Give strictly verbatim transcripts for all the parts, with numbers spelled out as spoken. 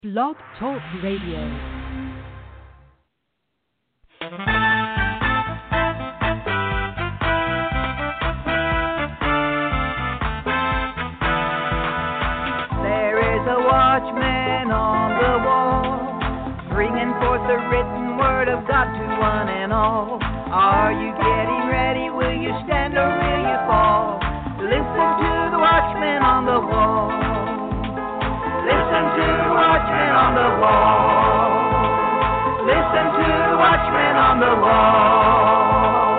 Blog Talk Radio. Watchman on the wall, bringing forth the written word of God to one and all. Are you getting ready? Will you stand or will you fall? Listen to the watchman on the wall. Listen to the watchman on the wall. Listen to the watchman on the wall.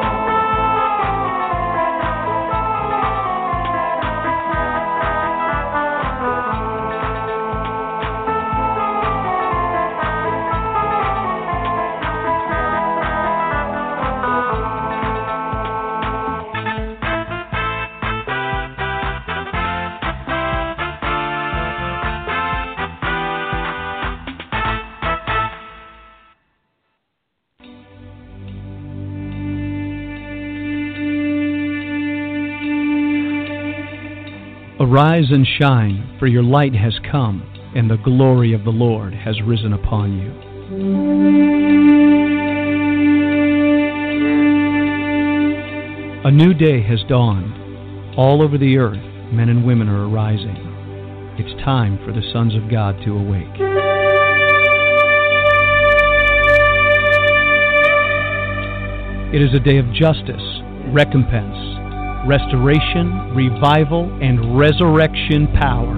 Arise and shine, for your light has come, and the glory of the Lord has risen upon you. A new day has dawned. All over the earth, men and women are arising. It's time for the sons of God to awake. It is a day of justice, recompense, restoration, revival, and resurrection power.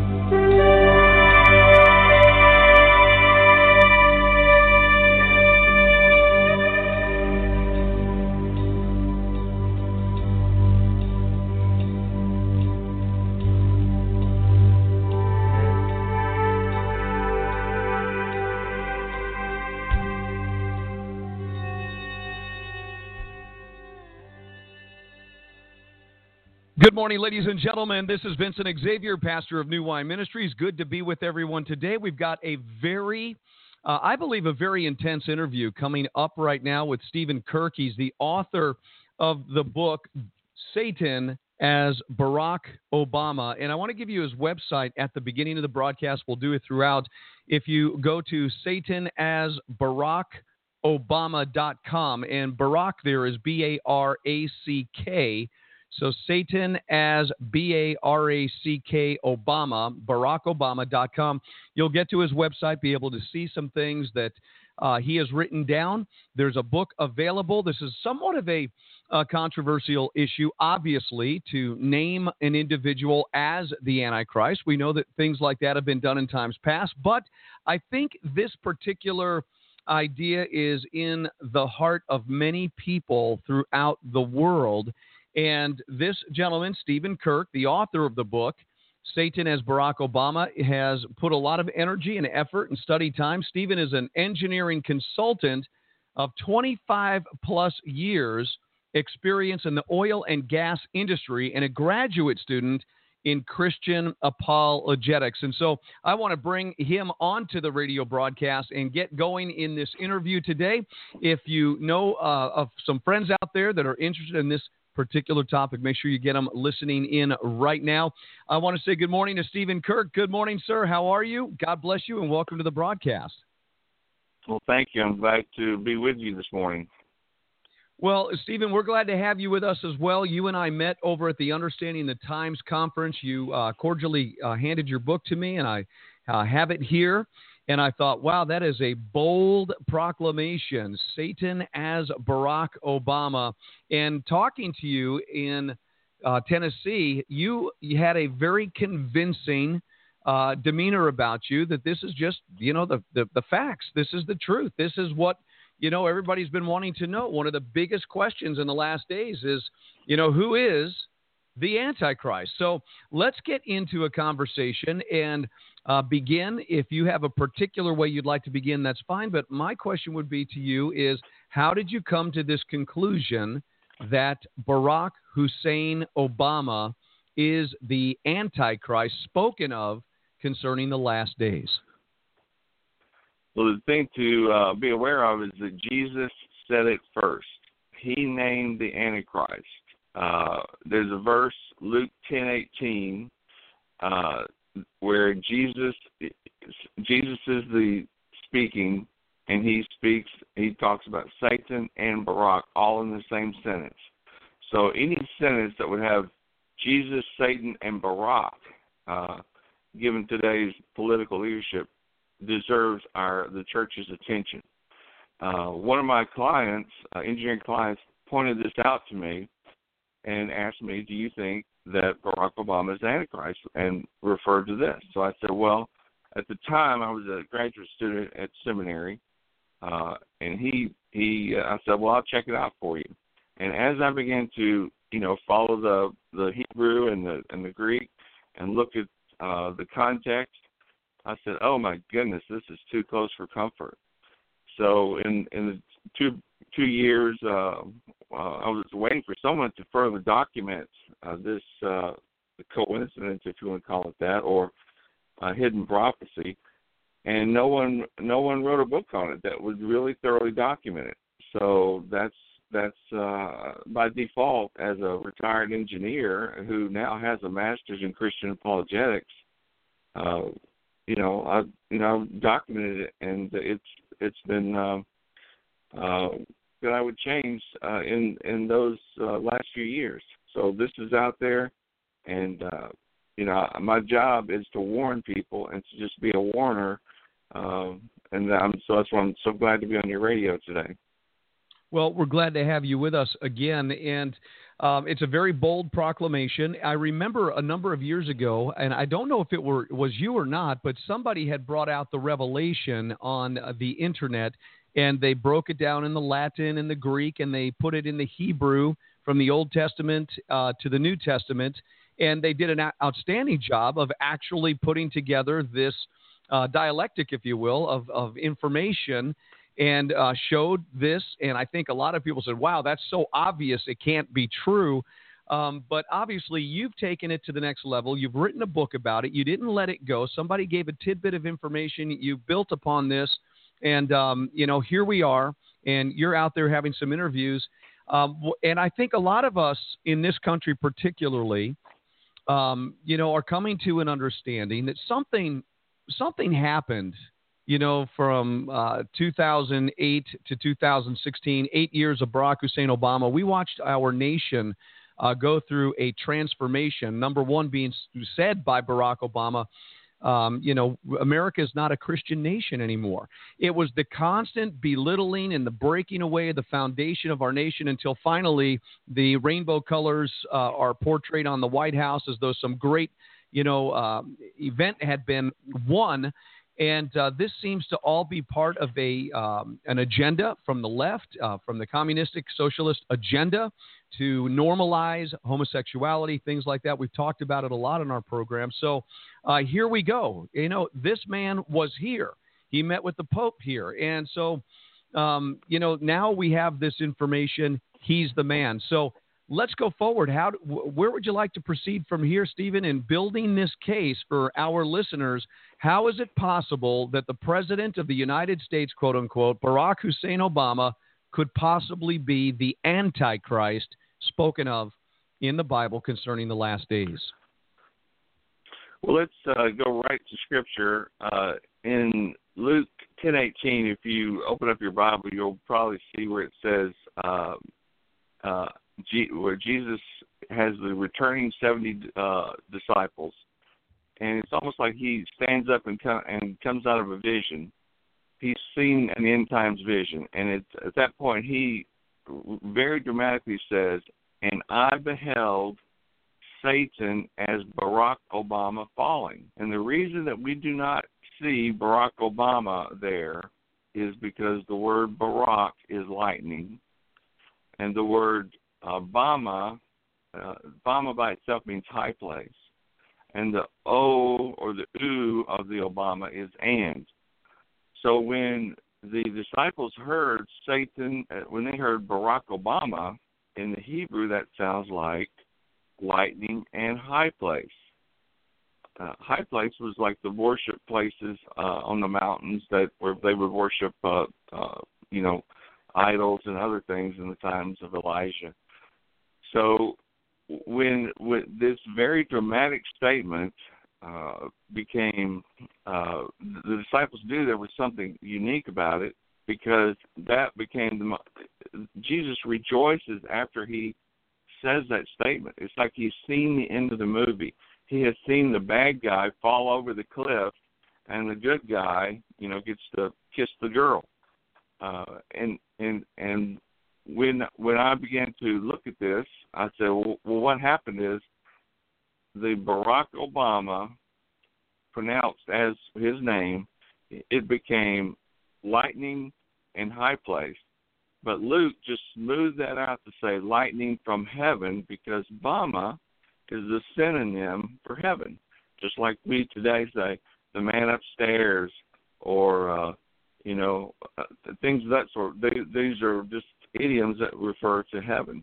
Good morning, ladies and gentlemen. This is Vincent Xavier, pastor of New Wine Ministries. Good to be with everyone today. We've got a very, uh, I believe, a very intense interview coming up right now with Stephen Kirk. He's the author of the book, Satan as Barack Obama. And I want to give you his website at the beginning of the broadcast. We'll do it throughout. If you go to Satan as Barack Obama dot com, and Barack there is B A R A C K. So Satan as B A R A C K Obama, Barack Obama dot com. You'll get to his website, be able to see some things that uh, he has written down. There's a book available. This is somewhat of a uh, controversial issue, obviously, to name an individual as the Antichrist. We know that things like that have been done in times past, but I think this particular idea is in the heart of many people throughout the world. And this gentleman, Stephen Kirk, the author of the book, Satan as Barack Obama, has put a lot of energy and effort and study time. Stephen is an engineering consultant of twenty-five plus years experience in the oil and gas industry and a graduate student in Christian apologetics. And so I want to bring him onto the radio broadcast and get going in this interview today. If you know uh, of some friends out there that are interested in this particular topic, make sure you get them listening in right now. I want to say good morning to Stephen Kirk. Good morning, sir. How are you? God bless you, and welcome to the broadcast. Well, thank you. I'm glad to be with you this morning. Well, Stephen, we're glad to have you with us as well. You and I met over at the Understanding the Times conference. You uh, cordially uh, handed your book to me, and I uh, have it here. And I thought, wow, that is a bold proclamation, Satan as Barack Obama. And talking to you in uh, Tennessee, you, you had a very convincing uh, demeanor about you that this is just, you know, the, the, the facts. This is the truth. This is what, you know, everybody's been wanting to know. One of the biggest questions in the last days is, you know, who is the Antichrist? So let's get into a conversation and uh, begin. If you have a particular way you'd like to begin, that's fine. But my question would be to you is, how did you come to this conclusion that Barack Hussein Obama is the Antichrist spoken of concerning the last days? Well, the thing to uh, be aware of is that Jesus said it first. He named the Antichrist. Uh, there's a verse, Luke ten eighteen, uh, where Jesus Jesus is the speaking, and he speaks, he talks about Satan and Barak all in the same sentence. So any sentence that would have Jesus, Satan, and Barak, uh, given today's political leadership, deserves our the church's attention. Uh, one of my clients, uh, engineering clients, pointed this out to me and asked me, do you think that Barack Obama is Antichrist, and referred to this. So I said, well, at the time I was a graduate student at seminary, uh, and he, he, uh, I said, well, I'll check it out for you. And as I began to, you know, follow the, the Hebrew and the and the Greek and look at uh, the context, I said, oh my goodness, this is too close for comfort. So in in the two two years, uh, uh, I was waiting for someone to further document uh, this uh, coincidence, if you want to call it that, or uh, hidden prophecy, and no one no one wrote a book on it that would really thoroughly document it. So that's that's uh, by default, as a retired engineer who now has a master's in Christian apologetics. Uh, you know, I you know documented it, and it's it's been uh, uh, that I would change uh, in in those uh, last few years. So this is out there, and uh, you know, my job is to warn people and to just be a warner. Um, and I'm, so that's why I'm so glad to be on your radio today. Well, we're glad to have you with us again, and um, it's a very bold proclamation. I remember a number of years ago, and I don't know if it were was you or not, but somebody had brought out the revelation on uh, the internet, and they broke it down in the Latin and the Greek, and they put it in the Hebrew from the Old Testament uh, to the New Testament, and they did an outstanding job of actually putting together this uh, dialectic, if you will, of, of information, and uh, showed this. And I think a lot of people said, wow, that's so obvious it can't be true. Um, but obviously you've taken it to the next level. You've written a book about it. You didn't let it go. Somebody gave a tidbit of information. You built upon this. And, um, you know, here we are. And you're out there having some interviews. Um, and I think a lot of us in this country particularly, um, you know, are coming to an understanding that something something happened, you know, from uh, two thousand eight to two thousand sixteen, eight years of Barack Hussein Obama. We watched our nation uh, go through a transformation, number one being said by Barack Obama. Um, you know, America is not a Christian nation anymore. It was the constant belittling and the breaking away of the foundation of our nation until finally the rainbow colors uh, are portrayed on the White House as though some great, you know, uh, event had been won. And uh, this seems to all be part of a um, an agenda from the left, uh, from the communistic socialist agenda to normalize homosexuality, things like that. We've talked about it a lot in our program. So uh, here we go. You know, this man was here. He met with the Pope here. And so, um, you know, now we have this information. He's the man. So let's go forward. How? Where would you like to proceed from here, Stephen, in building this case for our listeners? How is it possible that the President of the United States, quote unquote, Barack Hussein Obama, could possibly be the Antichrist spoken of in the Bible concerning the last days? Well, let's uh, go right to Scripture. Uh, in Luke ten eighteen, if you open up your Bible, you'll probably see where it says uh, uh, G- where Jesus has the returning seventy uh, disciples. And it's almost like he stands up and, com- and comes out of a vision. He's seen an end times vision. And it's, at that point, he very dramatically says, and I beheld Satan as Barack Obama falling. And the reason that we do not see Barack Obama there is because the word Barack is lightning. And the word Obama, uh, Obama by itself means high place. And the O or the U of the Obama is and. So when the disciples heard Satan, when they heard Barack Obama, in the Hebrew that sounds like lightning and high place. Uh, high place was like the worship places uh, on the mountains that where they would worship, uh, uh, you know, idols and other things in the times of Elijah. So when with this very dramatic statement uh, became, uh, the disciples knew there was something unique about it, because that became the, Jesus rejoices after he says that statement. It's like he's seen the end of the movie. He has seen the bad guy fall over the cliff, and the good guy, you know, gets to kiss the girl. Uh, and and and when when I began to look at this, I said, well, well, what happened is the Barack Obama pronounced as his name, it became lightning in high place. But Luke just smoothed that out to say lightning from heaven, because Bama is the synonym for heaven. Just like we today say the man upstairs, or, uh, you know, uh, things of that sort. They, these are just idioms that refer to heaven.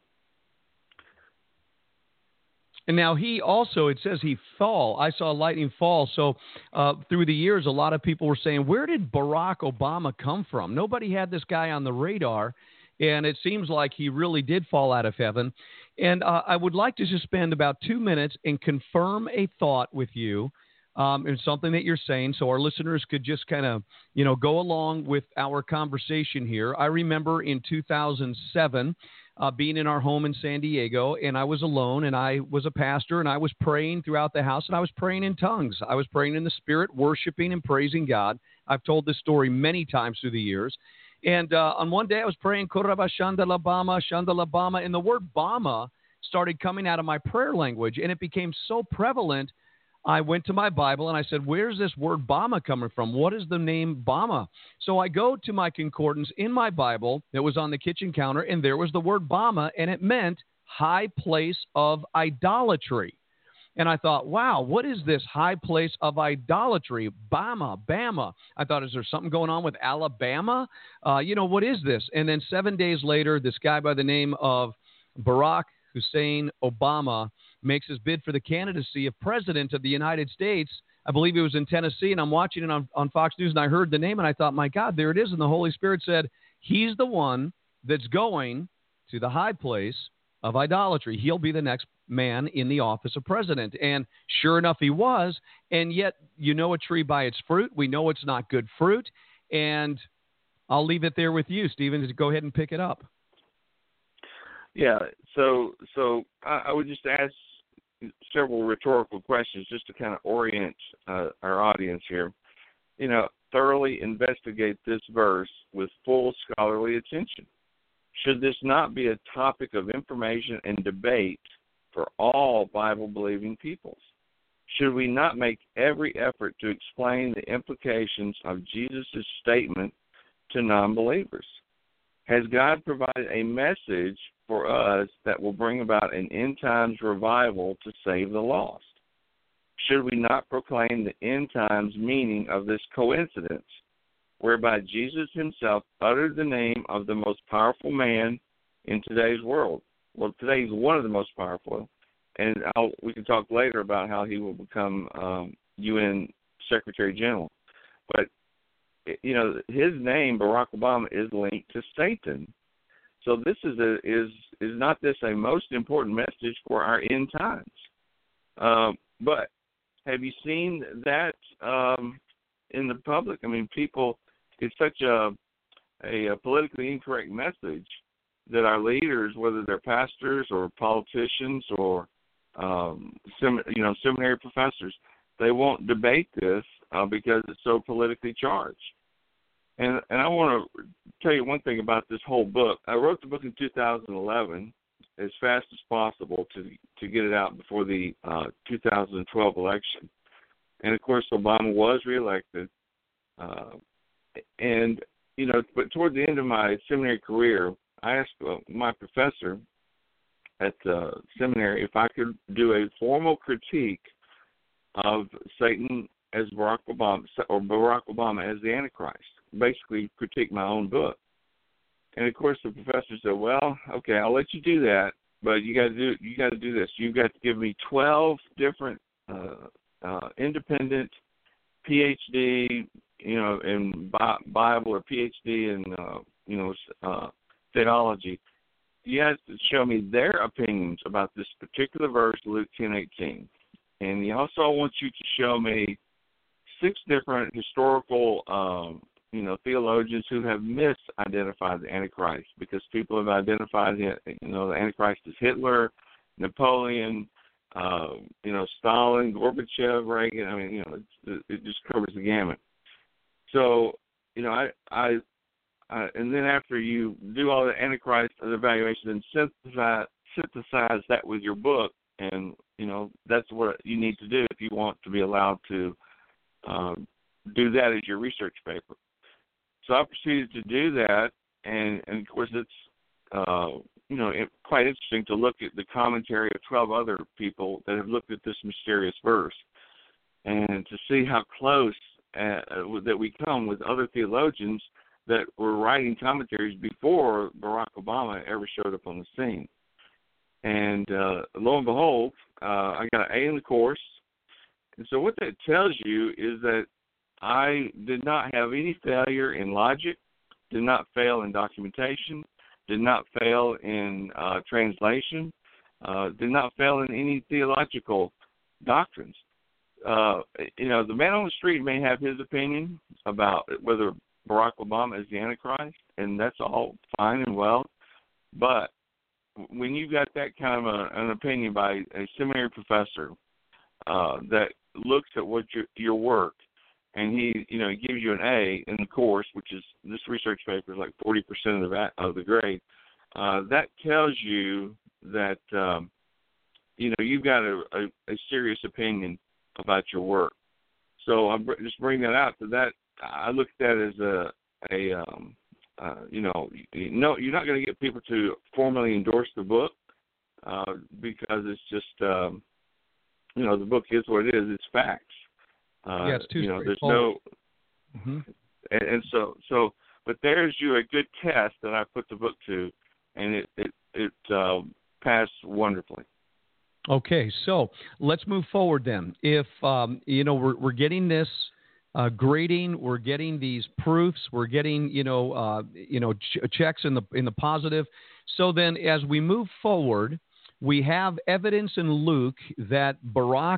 And now he also, it says he fall. I saw lightning fall. So uh, through the years, a lot of people were saying, where did Barack Obama come from? Nobody had this guy on the radar, and it seems like he really did fall out of heaven. And uh, I would like to just spend about two minutes and confirm a thought with you, um, and something that you're saying, so our listeners could just kind of, you know, go along with our conversation here. I remember in two thousand seven, Uh, being in our home in San Diego, and I was alone, and I was a pastor, and I was praying throughout the house, and I was praying in tongues. I was praying in the Spirit, worshiping and praising God. I've told this story many times through the years. And uh, on one day I was praying, Koraba Shandala Bama, Shandala Bama, and the word Bama started coming out of my prayer language, and it became so prevalent. I went to my Bible and I said, where's this word Bama coming from? What is the name Bama? So I go to my concordance in my Bible that was on the kitchen counter, and there was the word Bama, and it meant high place of idolatry. And I thought, wow, what is this high place of idolatry? Bama, Bama. I thought, is there something going on with Alabama? Uh, you know, what is this? And then seven days later, this guy by the name of Barack Hussein Obama makes his bid for the candidacy of president of the United States. I believe it was in Tennessee, and I'm watching it on, on Fox News, and I heard the name, and I thought, my God, there it is. And the Holy Spirit said, he's the one that's going to the high place of idolatry. He'll be the next man in the office of president. And sure enough, he was. And yet, you know a tree by its fruit. We know it's not good fruit. And I'll leave it there with you, Stephen, to go ahead and pick it up. Yeah, so so I, I would just ask several rhetorical questions just to kind of orient uh, our audience here. You know, thoroughly investigate this verse with full scholarly attention. Should this not be a topic of information and debate for all Bible-believing peoples? Should we not make every effort to explain the implications of Jesus' statement to non-believers? Has God provided a message for us that will bring about an end times revival to save the lost? Should we not proclaim the end times meaning of this coincidence, whereby Jesus himself uttered the name of the most powerful man in today's world? Well, today he's one of the most powerful, and I'll, we can talk later about how he will become um, U N Secretary General. But, you know, his name, Barack Obama, is linked to Satan. So this is a, is is not this a most important message for our end times? Um, but have you seen that um, in the public? I mean, people, it's such a, a, a politically incorrect message that our leaders, whether they're pastors or politicians or um, sem, you know seminary professors, they won't debate this uh, because it's so politically charged. And and I want to tell you one thing about this whole book. I wrote the book in two thousand eleven as fast as possible to to get it out before the uh, two thousand twelve election. And, of course, Obama was reelected. Uh, and, you know, but toward the end of my seminary career, I asked uh, my professor at the seminary if I could do a formal critique of Satan as Barack Obama, or Barack Obama as the Antichrist. Basically critique my own book. And of course the professor said, well, okay, I'll let you do that, but you got to do you got to do this. You've got to give me twelve different uh, uh, independent P H D, you know, in Bible, or P H D in uh, you know uh, theology. You have to show me their opinions about this particular verse, Luke ten eighteen. And he also wants you to show me six different historical, um, you know, theologians who have misidentified the Antichrist, because people have identified, you know, the Antichrist as Hitler, Napoleon, uh, you know, Stalin, Gorbachev, Reagan. I mean, you know, it, it just covers the gamut. So, you know, I, I, I, and then after you do all the Antichrist evaluation and synthesize, synthesize that with your book, and, you know, that's what you need to do if you want to be allowed to um, do that as your research paper. So I proceeded to do that, and, and of course it's, uh, you know, it, quite interesting to look at the commentary of twelve other people that have looked at this mysterious verse, and to see how close uh, that we come with other theologians that were writing commentaries before Barack Obama ever showed up on the scene. And uh, lo and behold, uh, I got an A in the course. And so what that tells you is that I did not have any failure in logic, did not fail in documentation, did not fail in uh, translation, uh, did not fail in any theological doctrines. Uh, you know, the man on the street may have his opinion about whether Barack Obama is the Antichrist, and that's all fine and well. But when you've got that kind of a, an opinion by a seminary professor uh, that looks at what your, your work, and he, you know, he gives you an A in the course, which is, this research paper is like forty percent of the, of the grade, uh, that tells you that, um, you know, you've got a, a, a serious opinion about your work. So I'm just bring that out. So that, I look at that as a, a um, uh, you know, you know, you're not going to get people to formally endorse the book uh, because it's just, um, you know, the book is what it is. It's facts. Uh, yeah, it's too you know, there's no, mm-hmm. and, and so, so, but there's you a good test that I put the book to, and it, it, it uh, passed wonderfully. Okay, so let's move forward then. If, um, you know, we're, we're getting this uh, grading, we're getting these proofs, we're getting, you know, uh, you know, ch- checks in the in the positive. So then as we move forward, we have evidence in Luke that Barack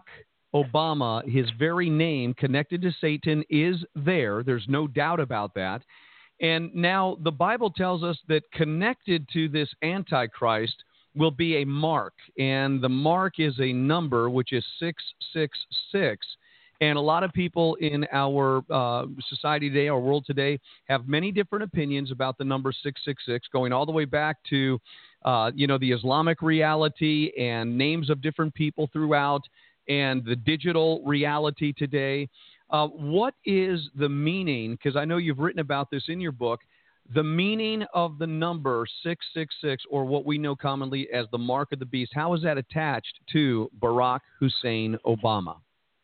Obama, his very name connected to Satan, is there. There's no doubt about that. And now the Bible tells us that connected to this Antichrist will be a mark, and the mark is a number, which is six six six. And a lot of people in our uh, society today, our world today, have many different opinions about the number six six six, going all the way back to, uh, you know, the Islamic reality and names of different people throughout, and the digital reality today. Uh, what is the meaning, because I know you've written about this in your book, the meaning of the number six six six, or what we know commonly as the mark of the beast? How is that attached to Barack Hussein Obama?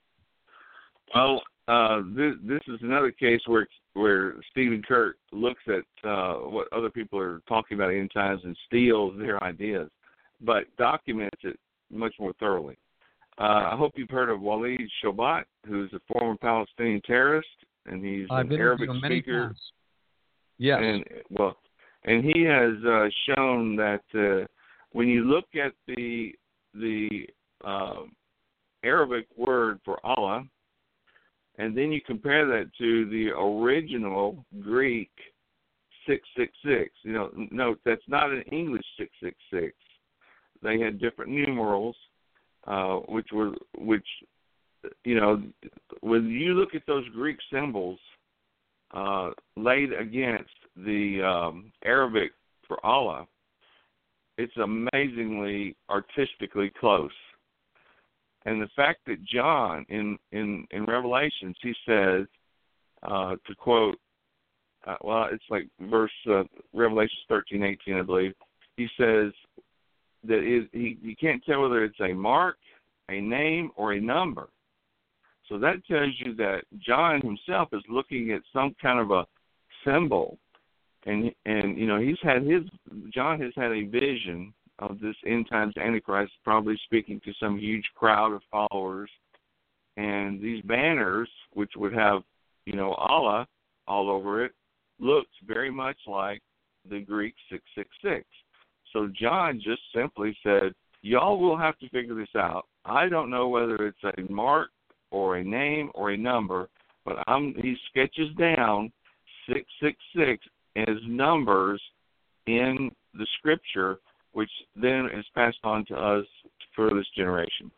Well, uh, this, this is another case where where Stephen Kirk looks at uh, what other people are talking about in times and steals their ideas, but documents it much more thoroughly. Uh, I hope you've heard of Walid Shoebat, who's a former Palestinian terrorist, and he's I've an Arabic speaker. Times. Yes. And well, and he has uh, shown that uh, when you look at the the uh, Arabic word for Allah, and then you compare that to the original Greek six six six, you know, note that's not an English six six six. They had different numerals. Uh, which were, which, you know, when you look at those Greek symbols uh, laid against the um, Arabic for Allah, it's amazingly artistically close. And the fact that John, in, in, in Revelations, he says, uh, to quote, uh, well, it's like verse, uh, Revelations thirteen eighteen, I believe, he says, that is, he, you can't tell whether it's a mark, a name, or a number. So that tells you that John himself is looking at some kind of a symbol, and and you know he's had his John has had a vision of this end times Antichrist, probably speaking to some huge crowd of followers, and these banners, which would have you know Allah all over it, looked very much like the Greek six six six. So John just simply said, y'all will have to figure this out. I don't know whether it's a mark or a name or a number, but I'm, he sketches down six six six as numbers in the Scripture, which then is passed on to us for this generation.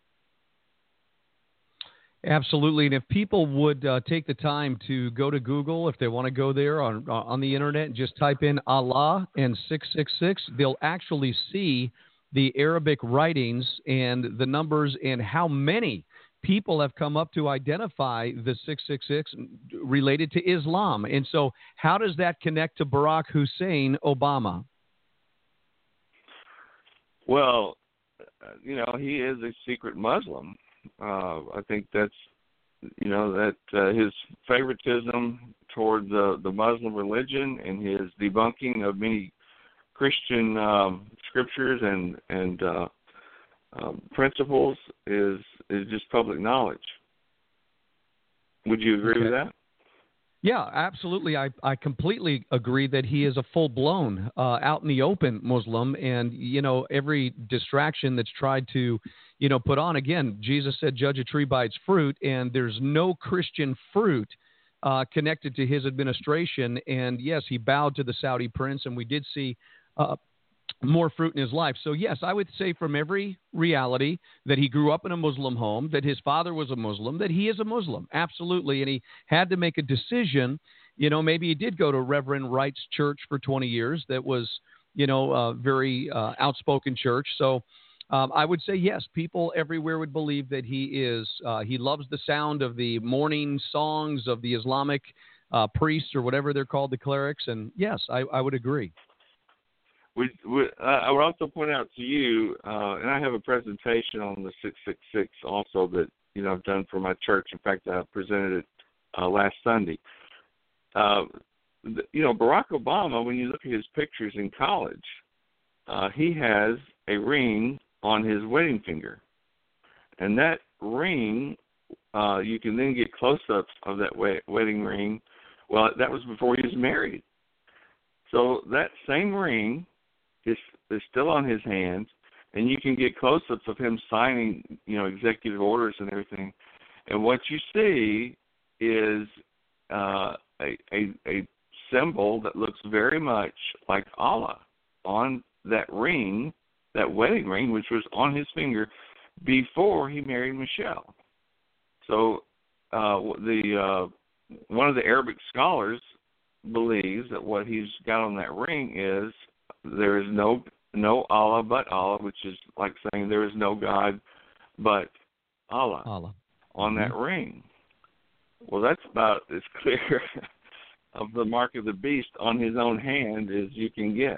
Absolutely, and if people would uh, take the time to go to Google, if they want to go there on on the internet and just type in Allah and six six six, they'll actually see the Arabic writings and the numbers and how many people have come up to identify the six six six related to Islam. And so how does that connect to Barack Hussein Obama? Well, you know, he is a secret Muslim. Uh, I think that's, you know, that uh, his favoritism toward the, the Muslim religion and his debunking of many Christian um, scriptures and and uh, um, principles is is just public knowledge. Would you agree okay. with that? Yeah, absolutely. I, I completely agree that he is a full-blown, uh, out in the open Muslim, and, you know, every distraction that's tried to, you know, put on, again, Jesus said, judge a tree by its fruit, and there's no Christian fruit uh, connected to his administration. And, yes, he bowed to the Saudi prince, and we did see uh, more fruit in his life. So, yes, I would say from every reality that he grew up in a Muslim home, that his father was a Muslim, that he is a Muslim, absolutely. And he had to make a decision. You know, maybe he did go to Reverend Wright's church for twenty years. That was, you know, a very uh, outspoken church. So um, I would say, yes, people everywhere would believe that he is. Uh, he loves the sound of the morning songs of the Islamic uh, priests or whatever they're called, the clerics. And, yes, I, I would agree. We, we, uh, I would also point out to you, uh, and I have a presentation on the six six six also that, you know, I've done for my church. In fact, I presented it uh, last Sunday. Uh, the, you know, Barack Obama, when you look at his pictures in college, uh, he has a ring on his wedding finger. And that ring, uh, you can then get close-ups of that we- wedding ring. Well, that was before he was married. So that same ring is, is still on his hands, and you can get close-ups of him signing, you know, executive orders and everything. And what you see is uh, a, a, a symbol that looks very much like Allah on that ring, that wedding ring, which was on his finger before he married Michelle. So uh, the uh, one of the Arabic scholars believes that what he's got on that ring is there is no no Allah but Allah, which is like saying there is no God but Allah, Allah. on that mm-hmm. ring. Well, that's about as clear of the mark of the beast on his own hand as you can get.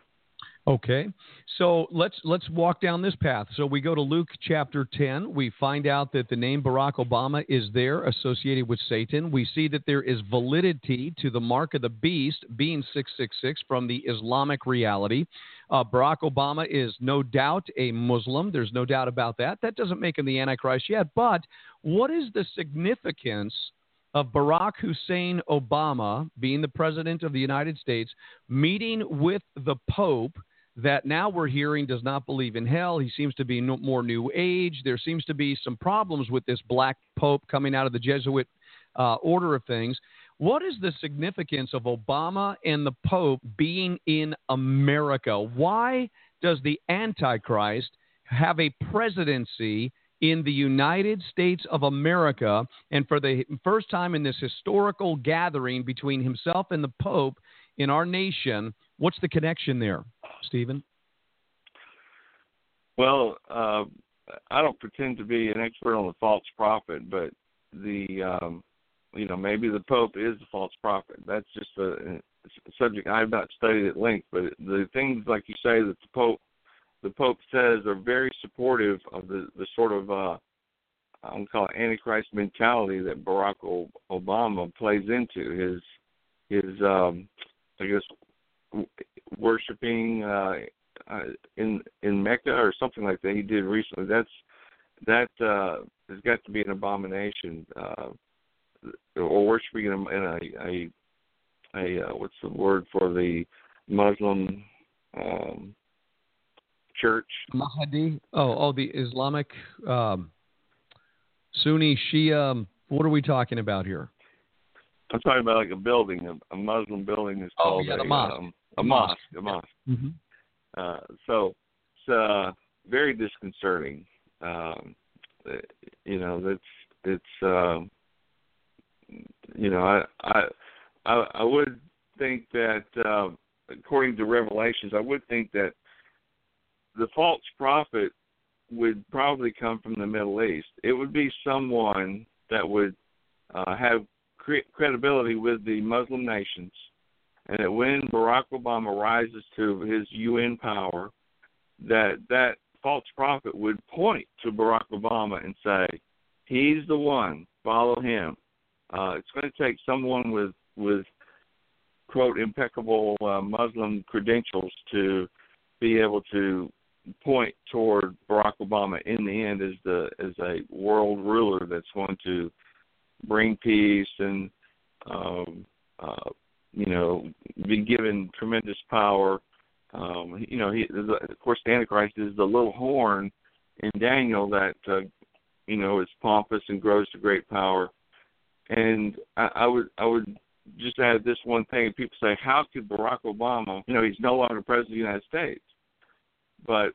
Okay, so let's let's walk down this path. So we go to Luke chapter ten. We find out that the name Barack Obama is there associated with Satan. We see that there is validity to the mark of the beast being six six six from the Islamic reality. Uh, Barack Obama is no doubt a Muslim. There's no doubt about that. That doesn't make him the Antichrist yet. But what is the significance of Barack Hussein Obama being the president of the United States, meeting with the Pope, that now we're hearing does not believe in hell? He seems to be no, more New Age. There seems to be some problems with this black Pope coming out of the Jesuit uh, order of things. What is the significance of Obama and the Pope being in America? Why does the Antichrist have a presidency in the United States of America? And for the first time in this historical gathering between himself and the Pope in our nation, what's the connection there, Stephen? Well, uh, I don't pretend to be an expert on the false prophet, but the um, you know maybe the Pope is the false prophet. That's just a, a subject I've not studied at length. But the things like you say that the Pope the Pope says are very supportive of the, the sort of uh, I'm gonna call it Antichrist mentality that Barack Obama plays into. His his um, I guess worshiping uh, uh, in in Mecca or something like that he did recently. That's that uh, has got to be an abomination. Uh, or worshiping in a, in a, a, a uh, what's the word for the Muslim? Um, church. Mahdi. Oh, oh, the Islamic um, Sunni Shia. What are we talking about here? I'm talking about like a building, a, a Muslim building is called oh, yeah, a, the mosque. Um, a mosque. A mosque. Mm-hmm. Uh, so it's uh, very disconcerting. Um, you know, that's it's. Uh, you know, I I I, I would think that uh, according to Revelations, I would think that the false prophet would probably come from the Middle East. It would be someone that would uh, have cre- credibility with the Muslim nations, and that when Barack Obama rises to his U N power, that that false prophet would point to Barack Obama and say, he's the one, follow him. Uh, it's going to take someone with, with quote, impeccable uh, Muslim credentials to be able to point toward Barack Obama in the end as the as a world ruler that's going to bring peace and um, uh, you know, be given tremendous power. Um, you know, he, of course, the Antichrist is the little horn in Daniel that uh, you know is pompous and grows to great power. And I, I would I would just add this one thing. People say, how could Barack Obama? You know, he's no longer president of the United States. But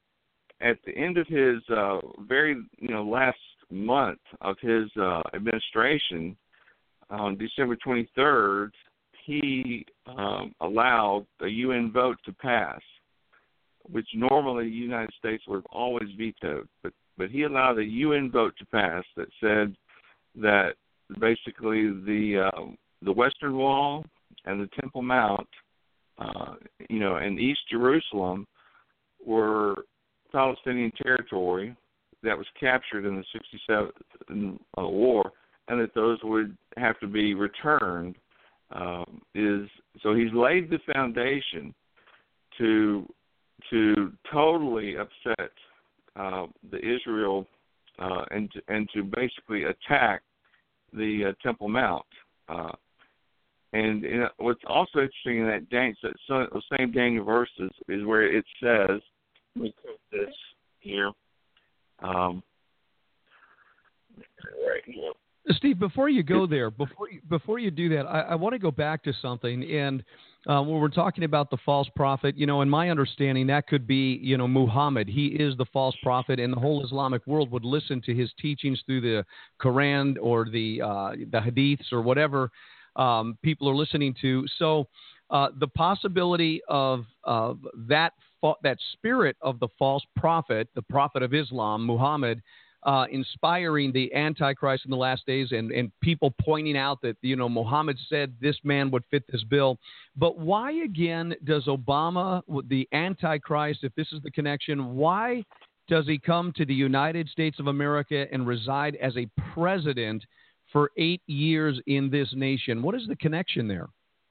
at the end of his uh, very, you know, last month of his uh, administration, on December twenty-third, he um, allowed a U N vote to pass, which normally the United States would have always vetoed. But but he allowed a U N vote to pass that said that basically the uh, the Western Wall and the Temple Mount, uh, you know, and East Jerusalem were Palestinian territory that was captured in the sixty-seven uh, war, and that those would have to be returned. Um, is so he's laid the foundation to to totally upset uh, the Israel uh, and to, and to basically attack the uh, Temple Mount. Uh, and, and what's also interesting in that Dan- so, those same Daniel verses is where it says, let me quote this here. Um, right here. Steve, before you go there, before you, before you do that, I, I want to go back to something. And uh, when we're talking about the false prophet, you know, in my understanding, that could be, you know, Muhammad. He is the false prophet, and the whole Islamic world would listen to his teachings through the Quran or the uh, the Hadiths or whatever um, people are listening to. So uh, the possibility of of that that spirit of the false prophet, the prophet of Islam, Muhammad, Uh, inspiring the Antichrist in the last days, and, and people pointing out that, you know, Muhammad said this man would fit this bill. But why, again, does Obama, the Antichrist, if this is the connection, why does he come to the United States of America and reside as a president for eight years in this nation? What is the connection there?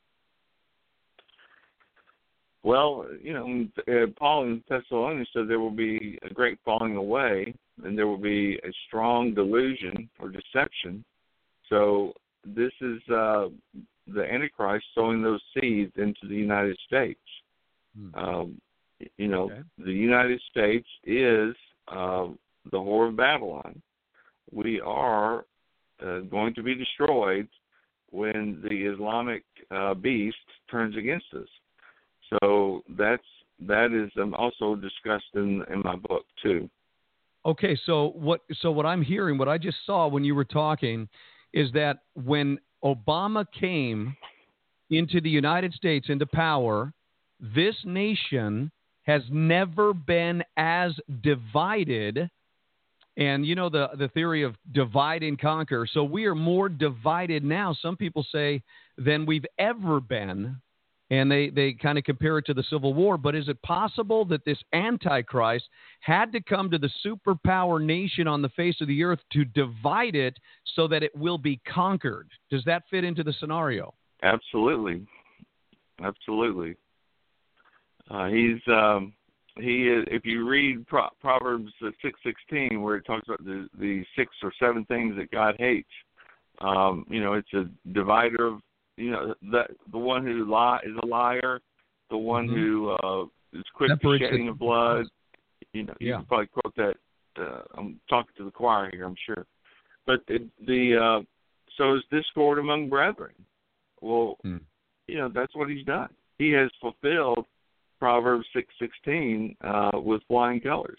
Well, you know, uh, Paul in Thessalonians said there will be a great falling away, and there will be a strong delusion or deception. So this is uh, the Antichrist sowing those seeds into the United States. Hmm. Um, you know, okay. The United States is uh, the whore of Babylon. We are uh, going to be destroyed when the Islamic uh, beast turns against us. So that's that is um, also discussed in in my book too. Okay, so what so what I'm hearing, what I just saw when you were talking, is that when Obama came into the United States, into power, this nation has never been as divided. And you know the the theory of divide and conquer. So we are more divided now, some people say, than we've ever been. And they, they kind of compare it to the Civil War. But is it possible that this Antichrist had to come to the superpower nation on the face of the earth to divide it so that it will be conquered? Does that fit into the scenario? Absolutely. Absolutely. Uh, he's um, he is, if you read Pro- Proverbs six sixteen, where it talks about the, the six or seven things that God hates, um, you know, it's a divider of, you know, that the one who lie is a liar, the one mm-hmm. who uh, is quick to shedding of blood, You know, you Yeah. can probably quote that. Uh, I'm talking to the choir here, I'm sure. But the, the uh, so is discord among brethren. Well, hmm. you know, that's what he's done. He has fulfilled Proverbs six sixteen uh, with flying colors.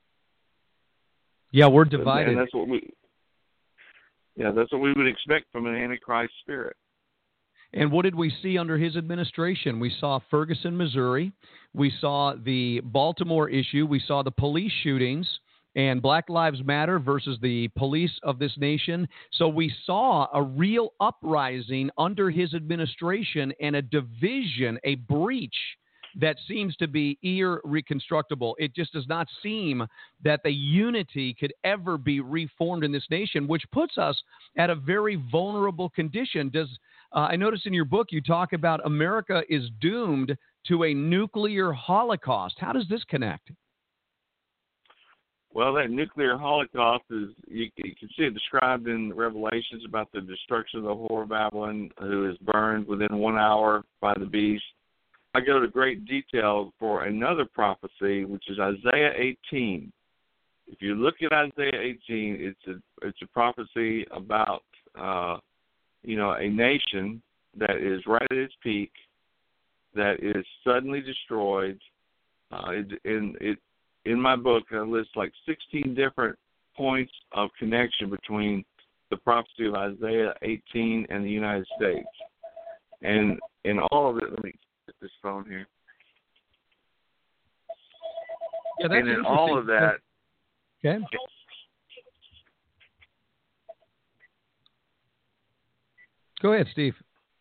Yeah, we're divided. And that's what we. Yeah, that's what we would expect from an Antichrist spirit. And what did we see under his administration? We saw Ferguson, Missouri. We saw the Baltimore issue. We saw the police shootings and Black Lives Matter versus the police of this nation. So we saw a real uprising under his administration and a division, a breach that seems to be irreconstructible. It just does not seem that the unity could ever be reformed in this nation, which puts us at a very vulnerable condition. Does uh, I noticed in your book you talk about America is doomed to a nuclear holocaust. How does this connect? Well, that nuclear holocaust is, you, you can see it described in Revelations about the destruction of the whore of Babylon, who is burned within one hour by the beast. I go to great detail for another prophecy, which is Isaiah eighteen. If you look at Isaiah eighteen, it's a it's a prophecy about uh, you know a nation that is right at its peak, that is suddenly destroyed. Uh, it, in it in my book, I list like sixteen different points of connection between the prophecy of Isaiah eighteen and the United States, and in all of it, let me. This phone here. Yeah, that's and in all of that. Okay. Go ahead, Steve.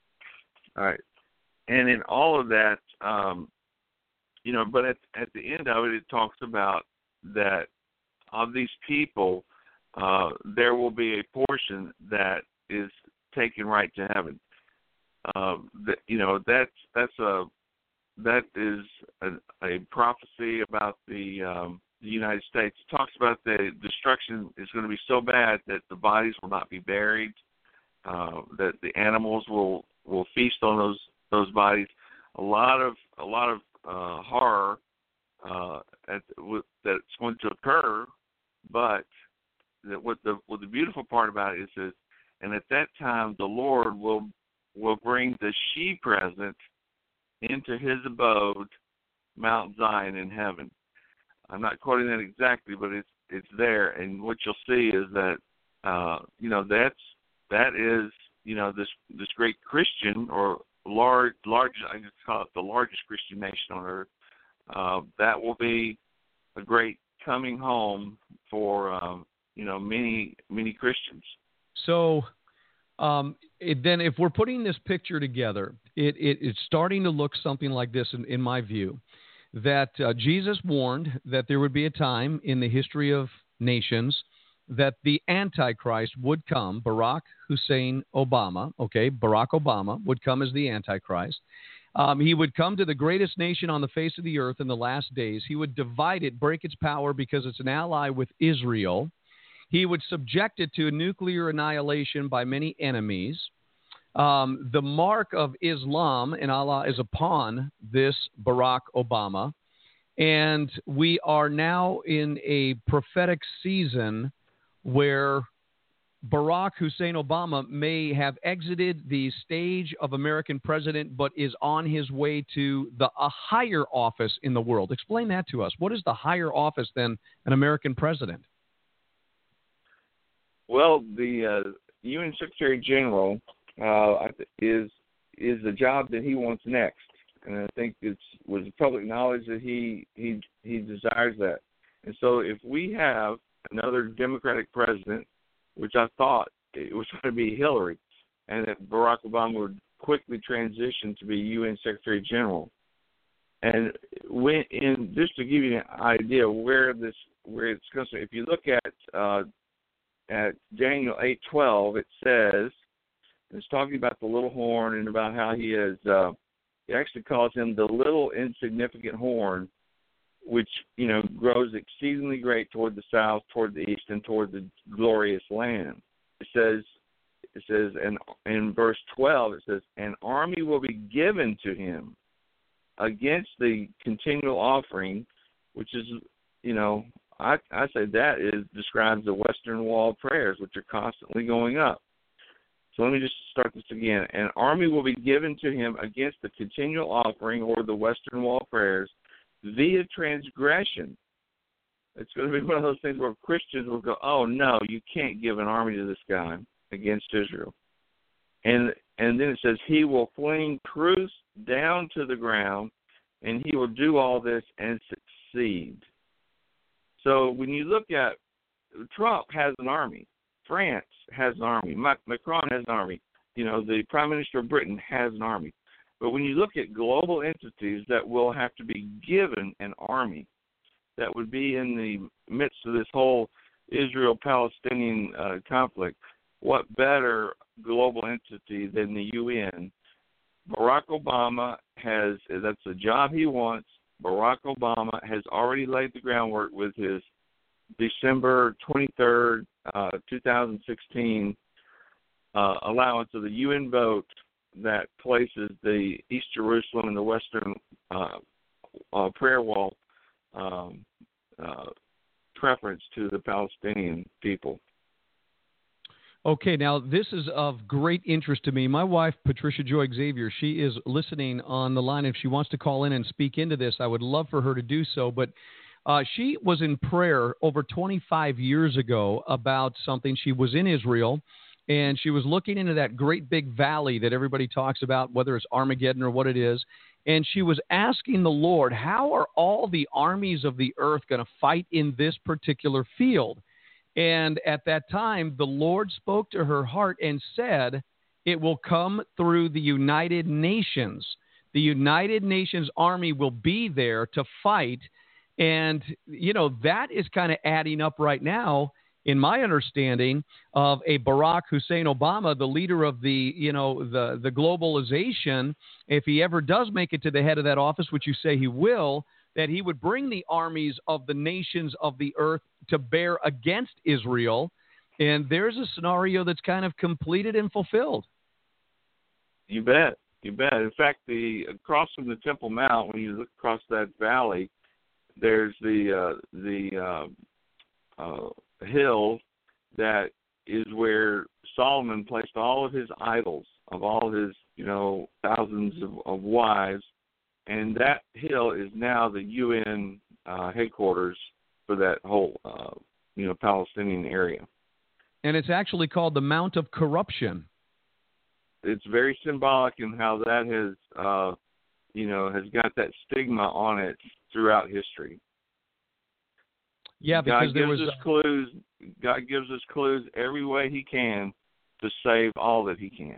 All right. And in all of that, um, you know, but at at the end of it, it talks about that of these people, uh, there will be a portion that is taken right to heaven. Uh, that, you know, that's that's a that is a, a prophecy about the, um, the United States. It talks about the destruction is going to be so bad that the bodies will not be buried, uh, that the animals will, will feast on those those bodies. A lot of a lot of uh, horror uh, at, with, that's going to occur, but that what the what the beautiful part about it is that, and at that time the Lord will. will bring the she-present into his abode, Mount Zion in heaven. I'm not quoting that exactly, but it's it's there. And what you'll see is that, uh, you know, that's that is, you know, this this great Christian or large large I just call it the largest Christian nation on earth. Uh, that will be a great coming home for um, you know many many Christians. So. Um, it, then if we're putting this picture together, it, it, it's starting to look something like this in, in my view, that uh, Jesus warned that there would be a time in the history of nations that the Antichrist would come, Barack Hussein Obama, okay, Barack Obama would come as the Antichrist. Um, he would come to the greatest nation on the face of the earth in the last days. He would divide it, break its power because it's an ally with Israel. He would subject it to nuclear annihilation by many enemies. Um, the mark of Islam and Allah is upon this Barack Obama. And we are now in a prophetic season where Barack Hussein Obama may have exited the stage of American president, but is on his way to the a higher office in the world. Explain that to us. What is the higher office than an American president? Well, the uh, U N Secretary General uh, is is the job that he wants next, and I think it's was public knowledge that he he he desires that. And so, if we have another Democratic president, which I thought it was going to be Hillary, and that Barack Obama would quickly transition to be U N Secretary General, and when in just to give you an idea where this where it's concerned, if you look at uh, At Daniel eight twelve, it says, it's talking about the little horn and about how he is, uh, it actually calls him the little insignificant horn, which, you know, grows exceedingly great toward the south, toward the east, and toward the glorious land. It says, it says, and in verse twelve, it says, an army will be given to him against the continual offering, which is you know, I, I say that is describes the Western Wall prayers, which are constantly going up. So let me just start this again. An army will be given to him against the continual offering or the Western Wall prayers via transgression. It's going to be one of those things where Christians will go, oh, no, you can't give an army to this guy against Israel. And and then it says, he will fling truth down to the ground, and he will do all this and succeed. So when you look at, Trump has an army. France has an army. Macron has an army. You know, the Prime Minister of Britain has an army. But when you look at global entities that will have to be given an army, that would be in the midst of this whole Israel-Palestinian uh, conflict, what better global entity than the U N? Barack Obama has, that's the job he wants. Barack Obama has already laid the groundwork with his December twenty-third, uh, twenty sixteen uh, allowance of the U N vote that places the East Jerusalem and the Western uh, uh, prayer wall um, uh, preference to the Palestinian people. Okay, now this is of great interest to me. My wife, Patricia Joy Xavier, she is listening on the line. If she wants to call in and speak into this, I would love for her to do so. But uh, she was in prayer over twenty-five years ago about something. She was in Israel, and she was looking into that great big valley that everybody talks about, whether it's Armageddon or what it is. And she was asking the Lord, how are all the armies of the earth going to fight in this particular field? And at that time, the Lord spoke to her heart and said, it will come through the United Nations. The United Nations Army will be there to fight. And, you know, that is kind of adding up right now, in my understanding, of a Barack Hussein Obama, the leader of the, you know, the, the globalization. If he ever does make it to the head of that office, which you say he will, that he would bring the armies of the nations of the earth to bear against Israel. And there's a scenario that's kind of completed and fulfilled. You bet. You bet. In fact, the across from the Temple Mount, when you look across that valley, there's the uh, the uh, uh, hill that is where Solomon placed all of his idols, of all his, you know, thousands of, of wives. And that hill is now the U N uh, headquarters for that whole, uh, you know, Palestinian area. And it's actually called the Mount of Corruption. It's very symbolic in how that has, uh, you know, has got that stigma on it throughout history. Yeah, because God there gives was us clues. God gives us clues every way He can to save all that He can.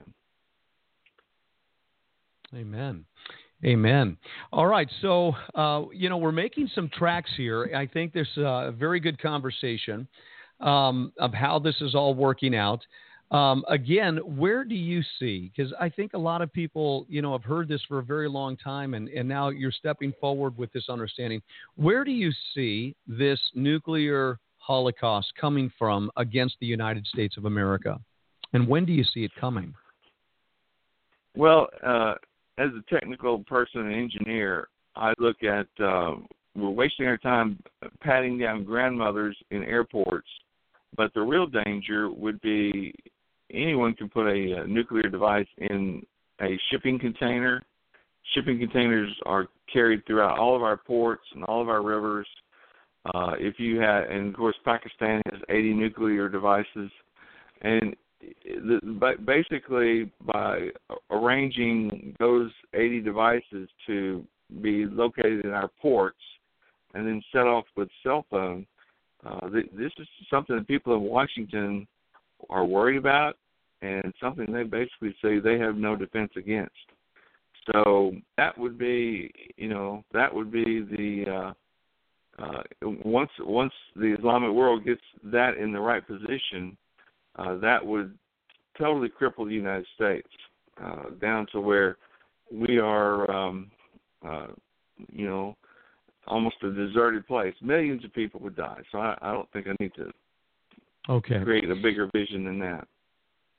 Amen. Amen. All right. So, uh, you know, we're making some tracks here. I think there's a very good conversation um, of how this is all working out. Um, again, where do you see, because I think a lot of people, you know, have heard this for a very long time, and, and now you're stepping forward with this understanding. Where do you see this nuclear holocaust coming from against the United States of America? And when do you see it coming? Well, uh, as a technical person and engineer, I look at uh, we're wasting our time patting down grandmothers in airports, but the real danger would be anyone can put a, a nuclear device in a shipping container. Shipping containers are carried throughout all of our ports and all of our rivers. Uh, if you had, and of course, Pakistan has eighty nuclear devices, and the, but basically by arranging those eighty devices to be located in our ports and then set off with cell phone, uh, th- this is something that people in Washington are worried about, and something they basically say they have no defense against. So that would be, you know, that would be the uh, uh, once once the Islamic world gets that in the right position, uh, that would totally cripple the United States uh, down to where we are, um, uh, you know, almost a deserted place. Millions of people would die. So I, I don't think I need to okay. create a bigger vision than that.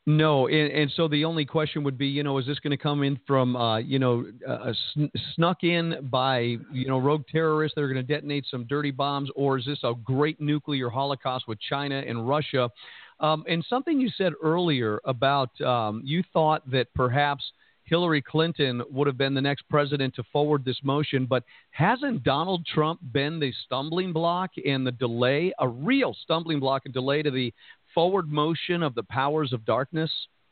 No, and, and so the only question would be, you know, is this going to come in from, uh, you know, uh, sn- snuck in by, you know, rogue terrorists that are going to detonate some dirty bombs, or is this a great nuclear holocaust with China and Russia? Um, and something you said earlier about um, you thought that perhaps Hillary Clinton would have been the next president to forward this motion, but hasn't Donald Trump been the stumbling block and the delay, a real stumbling block and delay to the forward motion of the powers of darkness?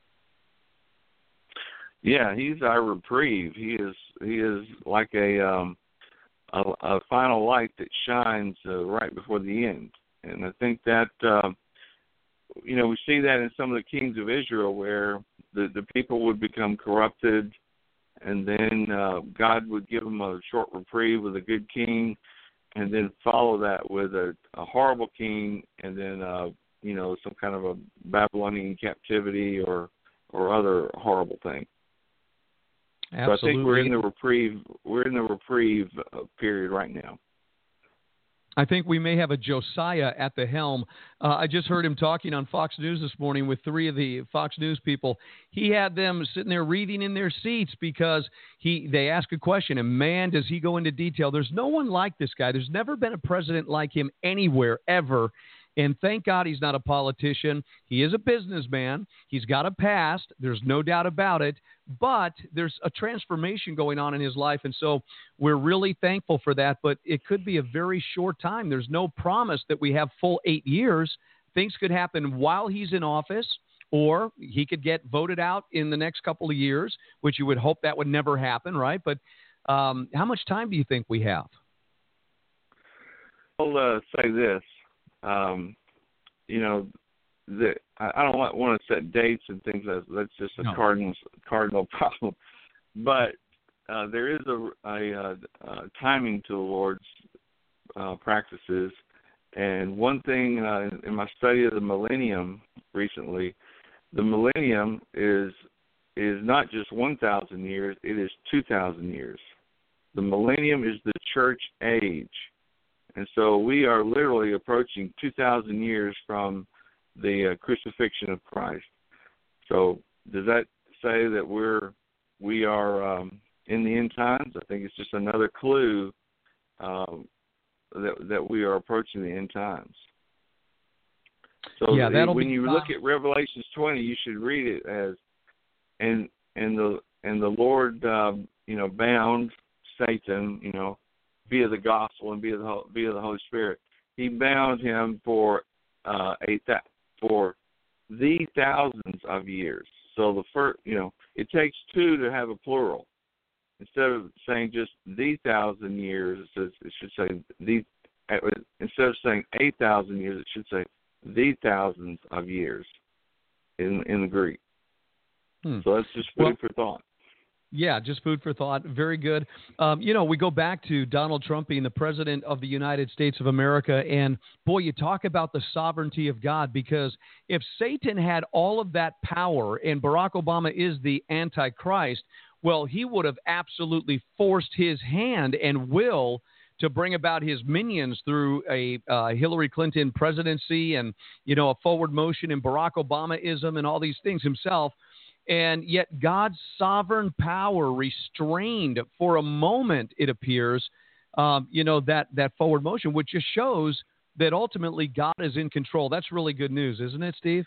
Yeah, he's our reprieve. He is he is like a um, a, a final light that shines uh, right before the end. And I think that uh, you know we see that in some of the kings of Israel, where the the people would become corrupted, and then uh, God would give them a short reprieve with a good king, and then follow that with a, a horrible king, and then uh, you know, some kind of a Babylonian captivity or or other horrible thing. Absolutely. So I think we're in the reprieve. We're in the reprieve period right now. I think we may have a Josiah at the helm. Uh, I just heard him talking on Fox News this morning with three of the Fox News people. He had them sitting there reading in their seats because he they ask a question, and man, does he go into detail. There's no one like this guy. There's never been a president like him anywhere, ever. And thank God he's not a politician. He is a businessman. He's got a past. There's no doubt about it. But there's a transformation going on in his life, and so we're really thankful for that. But it could be a very short time. There's no promise that we have full eight years. Things could happen while he's in office, or he could get voted out in the next couple of years, which you would hope that would never happen, right? But um, how much time do you think we have? I'll uh, say this. Um, you know, the, I, I don't want, want to set dates and things. That, that's just a no. cardinal cardinal problem. But uh, there is a, a, a, a timing to the Lord's uh, practices. And one thing uh, in, in my study of the millennium recently, the millennium is is not just one thousand years; it is two thousand years. The millennium is the church age. And so we are literally approaching two thousand years from the uh, crucifixion of Christ. So does that say that we're we are um, in the end times? I think it's just another clue um, that that we are approaching the end times. So yeah, that'll when be you fun. look at Revelations twenty, you should read it as and and the and the Lord um, you know bound Satan, you know. via the gospel and via the via the Holy Spirit, he bound him for uh, a th- for the thousands of years. So the first, you know, it takes two to have a plural. Instead of saying just the thousand years, it says it should say the. Instead of saying a thousand years, it should say the thousands of years in in the Greek. Hmm. So that's just food well, for thought. Yeah, just food for thought. Very good. Um, you know, we go back to Donald Trump being the president of the United States of America, and boy, you talk about the sovereignty of God, because if Satan had all of that power and Barack Obama is the Antichrist, well, he would have absolutely forced his hand and will to bring about his minions through a uh, Hillary Clinton presidency and, you know, a forward motion in Barack Obama-ism and all these things himself. And yet God's sovereign power restrained for a moment, it appears, um, you know, that, that forward motion, which just shows that ultimately God is in control. That's really good news, isn't it, Steve?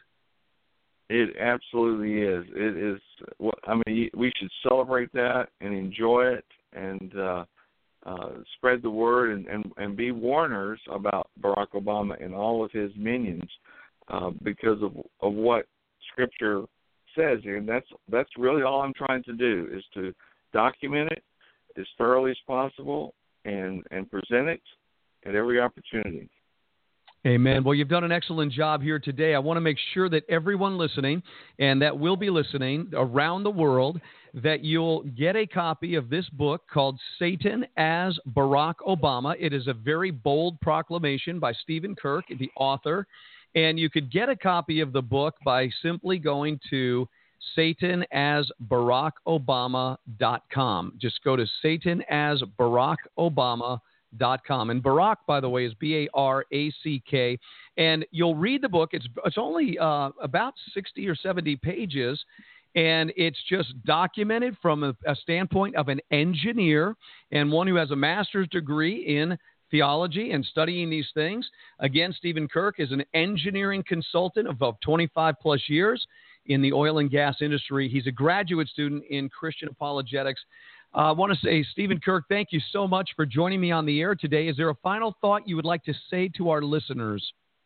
It absolutely is. It is. I mean, we should celebrate that and enjoy it and uh, uh, spread the word and, and, and be warners about Barack Obama and all of his minions uh, because of, of what Scripture says here, and that's that's really all I'm trying to do, is to document it as thoroughly as possible and and present it at every opportunity. Amen. Well, you've done an excellent job here today. I want to make sure that everyone listening, and that will be listening around the world, that you'll get a copy of this book called Satan as Barack Obama. It is a very bold proclamation by Stephen Kirk, the author. And you could get a copy of the book by simply going to Satan as Barack Obama dot com. Just go to Satan as Barack Obama dot com. And Barack, by the way, is B A R A C K. And you'll read the book. It's, it's only uh, about sixty or seventy pages. And it's just documented from a, a standpoint of an engineer and one who has a master's degree in theology and studying these things. Again, Stephen Kirk is an engineering consultant of, of twenty-five plus years in the oil and gas industry. He's a graduate student in Christian apologetics. Uh, I want to say, Stephen Kirk, thank you so much for joining me on the air today. Is there a final thought you would like to say to our listeners?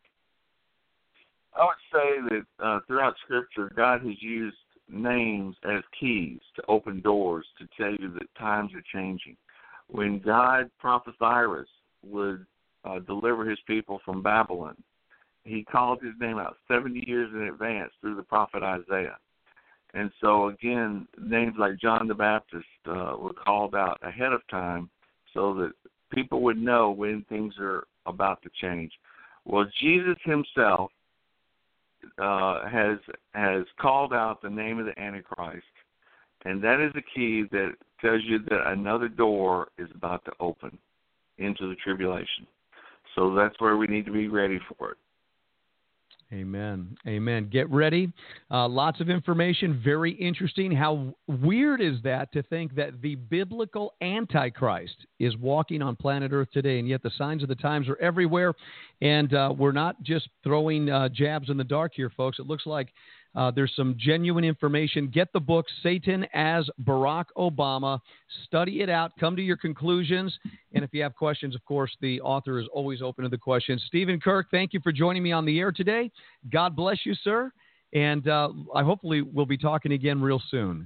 I would say that uh, throughout Scripture, God has used names as keys to open doors to tell you that times are changing. When God promised Cyrus would uh, deliver his people from Babylon, he called his name out seventy years in advance through the prophet Isaiah. And so, again, names like John the Baptist uh, were called out ahead of time so that people would know when things are about to change. Well, Jesus himself uh, has has called out the name of the Antichrist, and that is a key that tells you that another door is about to open into the tribulation. So that's where we need to be ready for it. Amen. Amen. Get ready. Uh, lots of information. Very interesting. How weird is that to think that the biblical Antichrist is walking on planet Earth today, and yet the signs of the times are everywhere. And uh, we're not just throwing uh, jabs in the dark here, folks. It looks like uh, there's some genuine information. Get the book, Satan as Barack Obama. Study it out. Come to your conclusions. And if you have questions, of course, the author is always open to the questions. Stephen Kirk, thank you for joining me on the air today. God bless you, sir. And uh, I hopefully we'll be talking again real soon.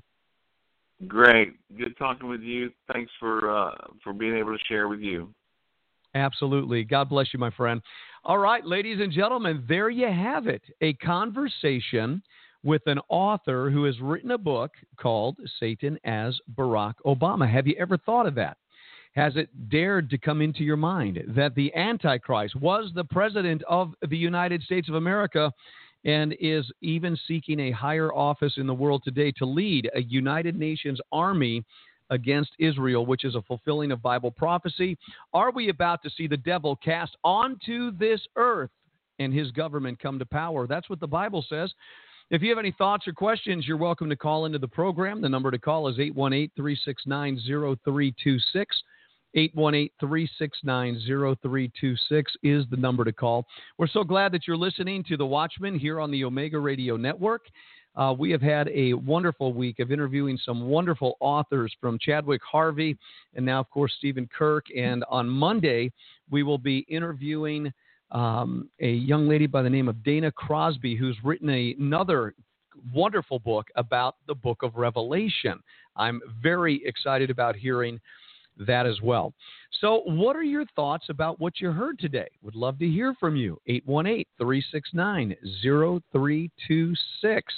Great. Good talking with you. Thanks for uh, for being able to share with you. Absolutely. God bless you, my friend. All right, ladies and gentlemen, there you have it. A conversation with an author who has written a book called Satan as Barack Obama. Have you ever thought of that? Has it dared to come into your mind that the Antichrist was the president of the United States of America and is even seeking a higher office in the world today to lead a United Nations army against Israel, which is a fulfilling of Bible prophecy? Are we about to see the devil cast onto this earth and his government come to power? That's what the Bible says. If you have any thoughts or questions, you're welcome to call into the program. The number to call is eight one eight, three six nine, zero three two six. eight one eight, three six nine, zero three two six is the number to call. We're so glad that you're listening to The Watchman here on the Omega Radio Network. Uh, we have had a wonderful week of interviewing some wonderful authors, from Chadwick Harvey and now, of course, Stephen Kirk. And on Monday, we will be interviewing um, a young lady by the name of Dana Crosby, who's written a, another wonderful book about the book of Revelation. I'm very excited about hearing that as well. So what are your thoughts about what you heard today? Would love to hear from you. eight one eight, three six nine, zero three two six.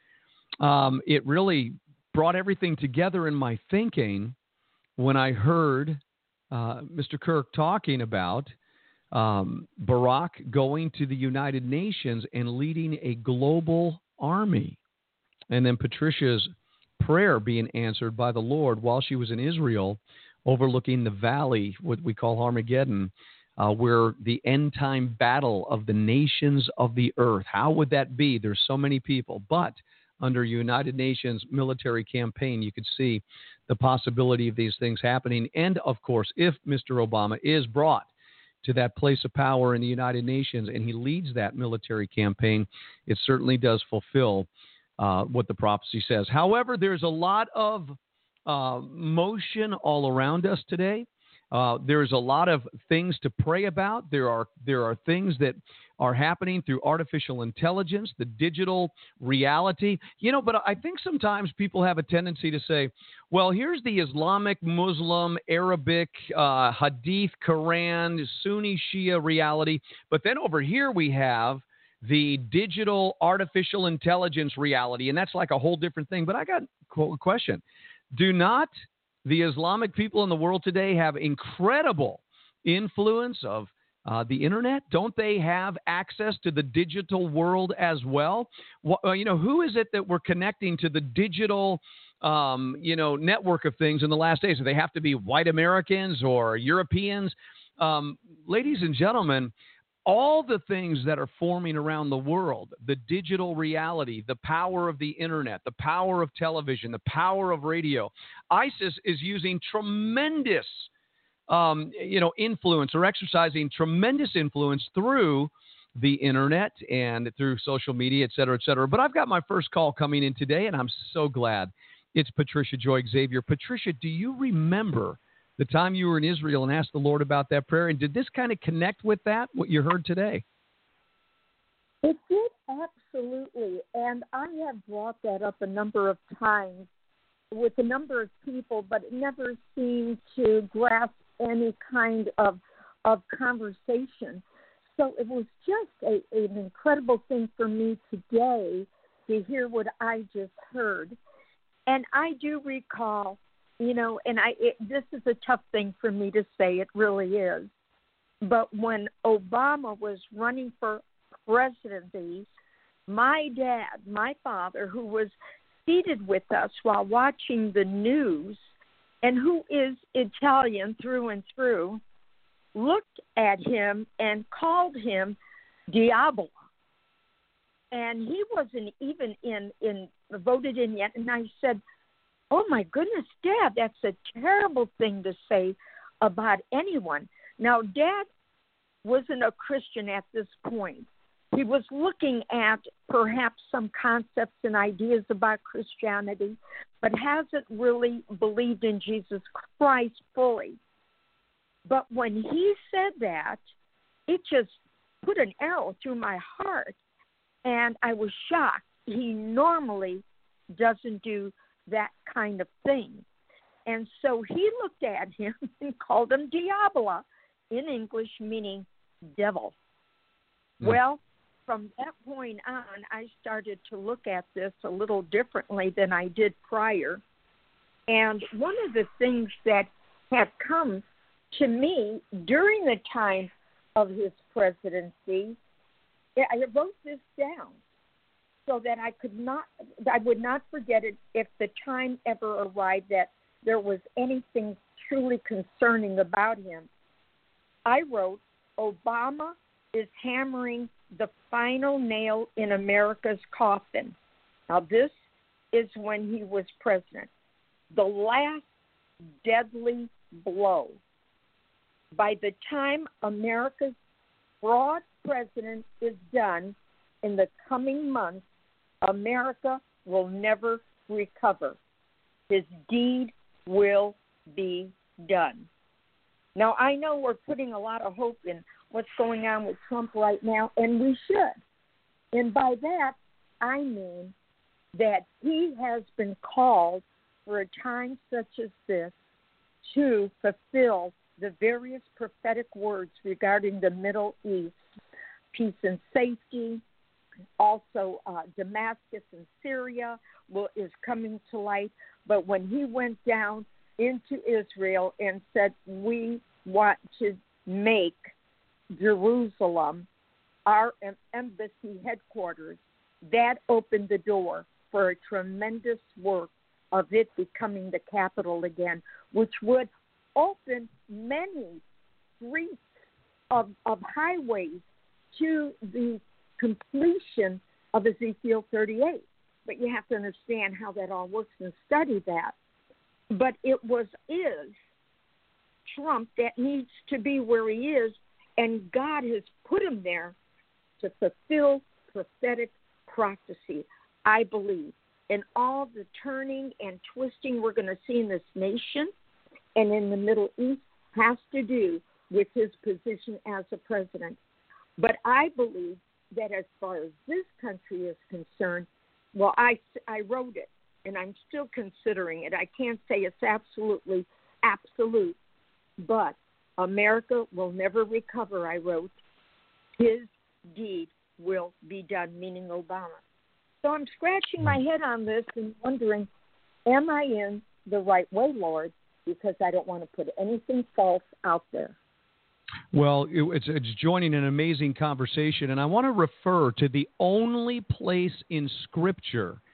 Um, it really brought everything together in my thinking when I heard uh, Mister Kirk talking about um, Barack going to the United Nations and leading a global army. And then Patricia's prayer being answered by the Lord while she was in Israel, overlooking the valley, what we call Armageddon, uh, where the end-time battle of the nations of the earth. How would that be? There's so many people. But under United Nations military campaign, you could see the possibility of these things happening. And, of course, if Mister Obama is brought to that place of power in the United Nations and he leads that military campaign, it certainly does fulfill uh, what the prophecy says. However, there's a lot of uh, motion all around us today. Uh, there's a lot of things to pray about. There are there are things that are happening through artificial intelligence, the digital reality. You know, but I think sometimes people have a tendency to say, well, here's the Islamic, Muslim, Arabic, uh, Hadith, Quran, Sunni, Shia reality. But then over here we have the digital artificial intelligence reality, and that's like a whole different thing. But I got a question. Do not the Islamic people in the world today have incredible influence of uh, the internet? Don't they have access to the digital world as well? Well, you know, who is it that we're connecting to the digital um, you know, network of things in the last days. Do they have to be white Americans or Europeans? Um, ladies and gentlemen, all the things that are forming around the world, the digital reality, the power of the internet, the power of television, the power of radio, ISIS is using tremendous, um, you know, influence or exercising tremendous influence through the internet and through social media, et cetera, et cetera. But I've got my first call coming in today, and I'm so glad it's Patricia Joy Xavier. Patricia, do you remember the time you were in Israel and asked the Lord about that prayer? And did this kind of connect with that, what you heard today? It did, absolutely. And I have brought that up a number of times with a number of people, but it never seemed to grasp any kind of of conversation. So it was just a, an incredible thing for me today to hear what I just heard. And I do recall, you know, and I it, this is a tough thing for me to say, it really is. But when Obama was running for presidency, my dad, my father, who was seated with us while watching the news and who is Italian through and through, looked at him and called him Diablo. And he wasn't even in, in voted in yet. And I said, oh, my goodness, Dad, that's a terrible thing to say about anyone. Now, Dad wasn't a Christian at this point. He was looking at perhaps some concepts and ideas about Christianity, but hasn't really believed in Jesus Christ fully. But when he said that, it just put an arrow through my heart, and I was shocked. He normally doesn't do that kind of thing. And so he looked at him and called him Diabla, in English meaning devil. Mm. Well, from that point on, I started to look at this a little differently than I did prior. And one of the things that had come to me during the time of his presidency, I wrote this down so that I could not, I would not forget it if the time ever arrived that there was anything truly concerning about him. I wrote, Obama is hammering the final nail in America's coffin. Now, this is when he was president. The last deadly blow. By the time America's fraud president is done in the coming months, America will never recover. His deed will be done. Now, I know we're putting a lot of hope in what's going on with Trump right now, and we should. And by that, I mean that he has been called for a time such as this to fulfill the various prophetic words regarding the Middle East, peace and safety. Also, uh, Damascus and Syria will, is coming to light. But when he went down into Israel and said, we want to make Jerusalem our embassy headquarters, that opened the door for a tremendous work of it becoming the capital again, which would open many streets of, of highways to the completion of Ezekiel thirty-eight. But you have to understand how that all works and study that. But it was, is Trump that needs to be where he is, and God has put him there to fulfill prophetic prophecy, I believe. And all the turning and twisting we're going to see in this nation and in the Middle East has to do with his position as a president. But I believe that as far as this country is concerned, well, I, I wrote it, and I'm still considering it. I can't say it's absolutely absolute, but America will never recover, I wrote. His deed will be done, meaning Obama. So I'm scratching my head on this and wondering, am I in the right way, Lord? Because I don't want to put anything false out there. Well, it's, it's joining an amazing conversation, and I want to refer to the only place in Scripture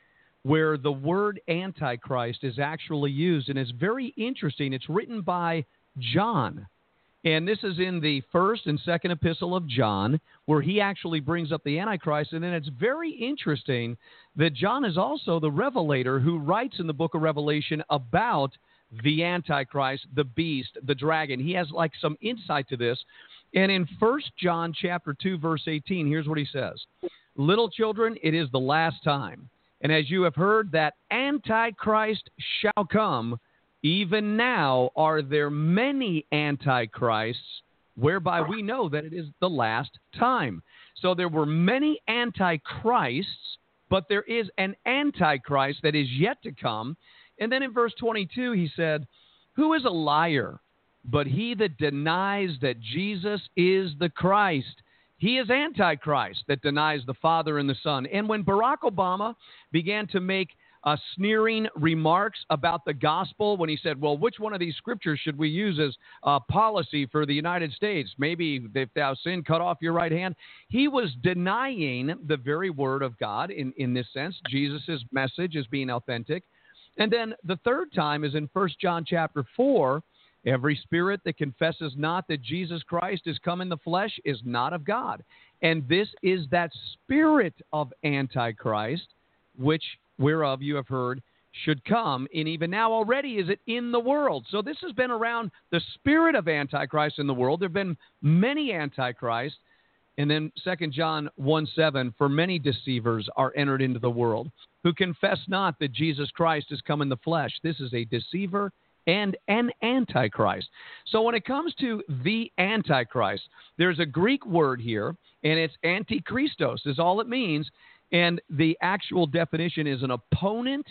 where the word Antichrist is actually used, and it's very interesting. It's written by John, and this is in the first and second epistle of John, where he actually brings up the Antichrist, and then it's very interesting that John is also the revelator who writes in the book of Revelation about the Antichrist, the beast, the dragon. He has like some insight to this. And in First John chapter two, verse eighteen, here's what he says. Little children, it is the last time. And as you have heard that Antichrist shall come, even now are there many Antichrists, whereby we know that it is the last time. So there were many Antichrists, but there is an Antichrist that is yet to come. And then in verse twenty-two, he said, who is a liar but he that denies that Jesus is the Christ? He is Antichrist that denies the Father and the Son. And when Barack Obama began to make uh, sneering remarks about the gospel, when he said, well, which one of these scriptures should we use as uh, policy for the United States? Maybe if thou sin, cut off your right hand. He was denying the very word of God in, in this sense, Jesus' message as being authentic. And then the third time is in First John chapter four. Every spirit that confesses not that Jesus Christ is come in the flesh is not of God. And this is that spirit of Antichrist, which whereof you have heard should come, and even now already is it in the world. So this has been around the spirit of Antichrist in the world. There have been many Antichrists. And then Second John one seven, for many deceivers are entered into the world, who confess not that Jesus Christ is come in the flesh. This is a deceiver and an Antichrist. So when it comes to the Antichrist, there's a Greek word here, and it's antichristos is all it means. And the actual definition is an opponent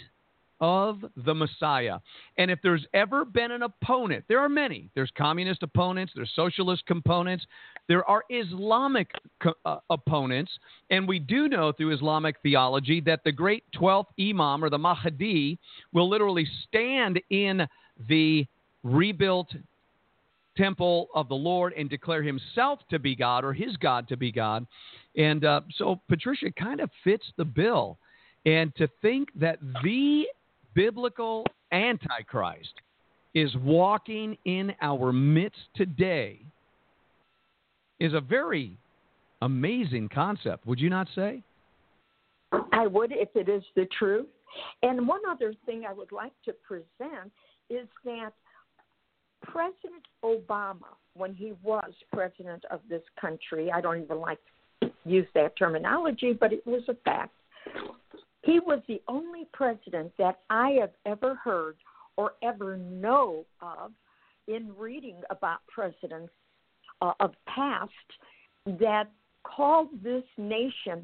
of the Messiah. And if there's ever been an opponent, there are many. There's communist opponents, there's socialist components, there are Islamic co- uh, opponents, and we do know through Islamic theology that the great twelfth Imam, or the Mahdi, will literally stand in the rebuilt temple of the Lord and declare himself to be God, or his God to be God. And uh, so Patricia kind of fits the bill. And to think that the biblical Antichrist is walking in our midst today is a very amazing concept, would you not say? I would, if it is the truth. And one other thing I would like to present is that President Obama, when he was president of this country, I don't even like to use that terminology, but it was a fact. He was the only president that I have ever heard or ever know of in reading about presidents uh, of past that called this nation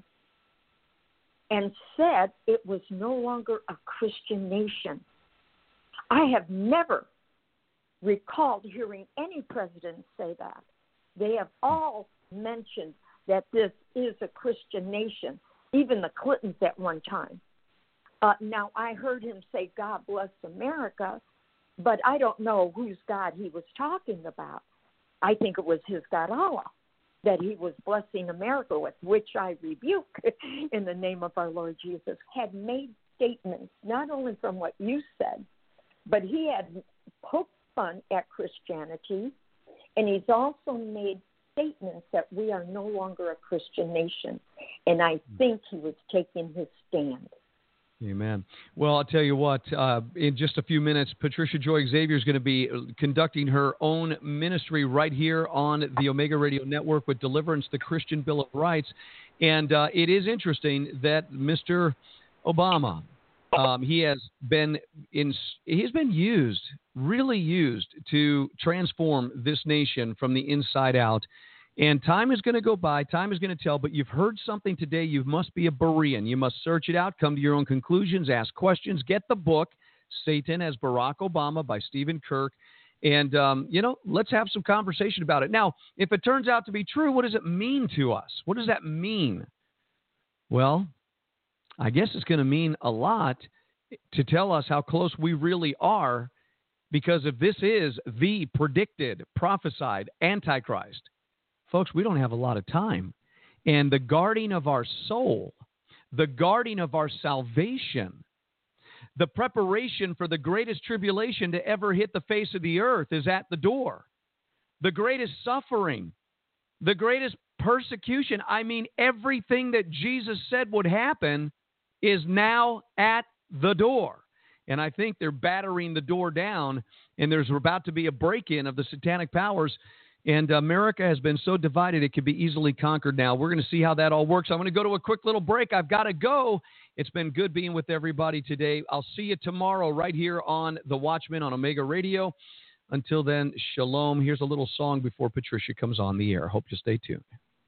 and said it was no longer a Christian nation. I have never recalled hearing any president say that. They have all mentioned that this is a Christian nation, even the Clintons at one time. Uh, now, I heard him say, God bless America, but I don't know whose God he was talking about. I think it was his God Allah that he was blessing America with, which I rebuke in the name of our Lord Jesus, had made statements, not only from what you said, but he had poked fun at Christianity, and he's also made statements that we are no longer a Christian nation. And I think he was taking his stand. Amen. Well, I'll tell you what, uh, in just a few minutes, Patricia Joy Xavier is going to be conducting her own ministry right here on the Omega Radio Network with Deliverance, the Christian Bill of Rights. And uh, it is interesting that Mister Obama, um, he has been in, he's been used, really used to transform this nation from the inside out. And time is going to go by, time is going to tell, but you've heard something today. You must be a Berean. You must search it out, come to your own conclusions, ask questions, get the book, Satan as Barack Obama by Stephen Kirk, and, um, you know, let's have some conversation about it. Now, if it turns out to be true, what does it mean to us? What does that mean? Well, I guess it's going to mean a lot to tell us how close we really are, because if this is the predicted, prophesied Antichrist, folks, we don't have a lot of time. And the guarding of our soul, the guarding of our salvation, The preparation for the greatest tribulation to ever hit the face of the earth is at the door. The greatest suffering, the greatest persecution, I mean, everything that Jesus said would happen is now at the door. And I think they're battering the door down, and there's about to be a break-in of the satanic powers. And America has been so divided it could be easily conquered now. We're going to see how that all works. I'm going to go to a quick little break. I've got to go. It's been good being with everybody today. I'll see you tomorrow right here on The Watchman on Omega Radio. Until then, shalom. Here's a little song before Patricia comes on the air. Hope you stay tuned.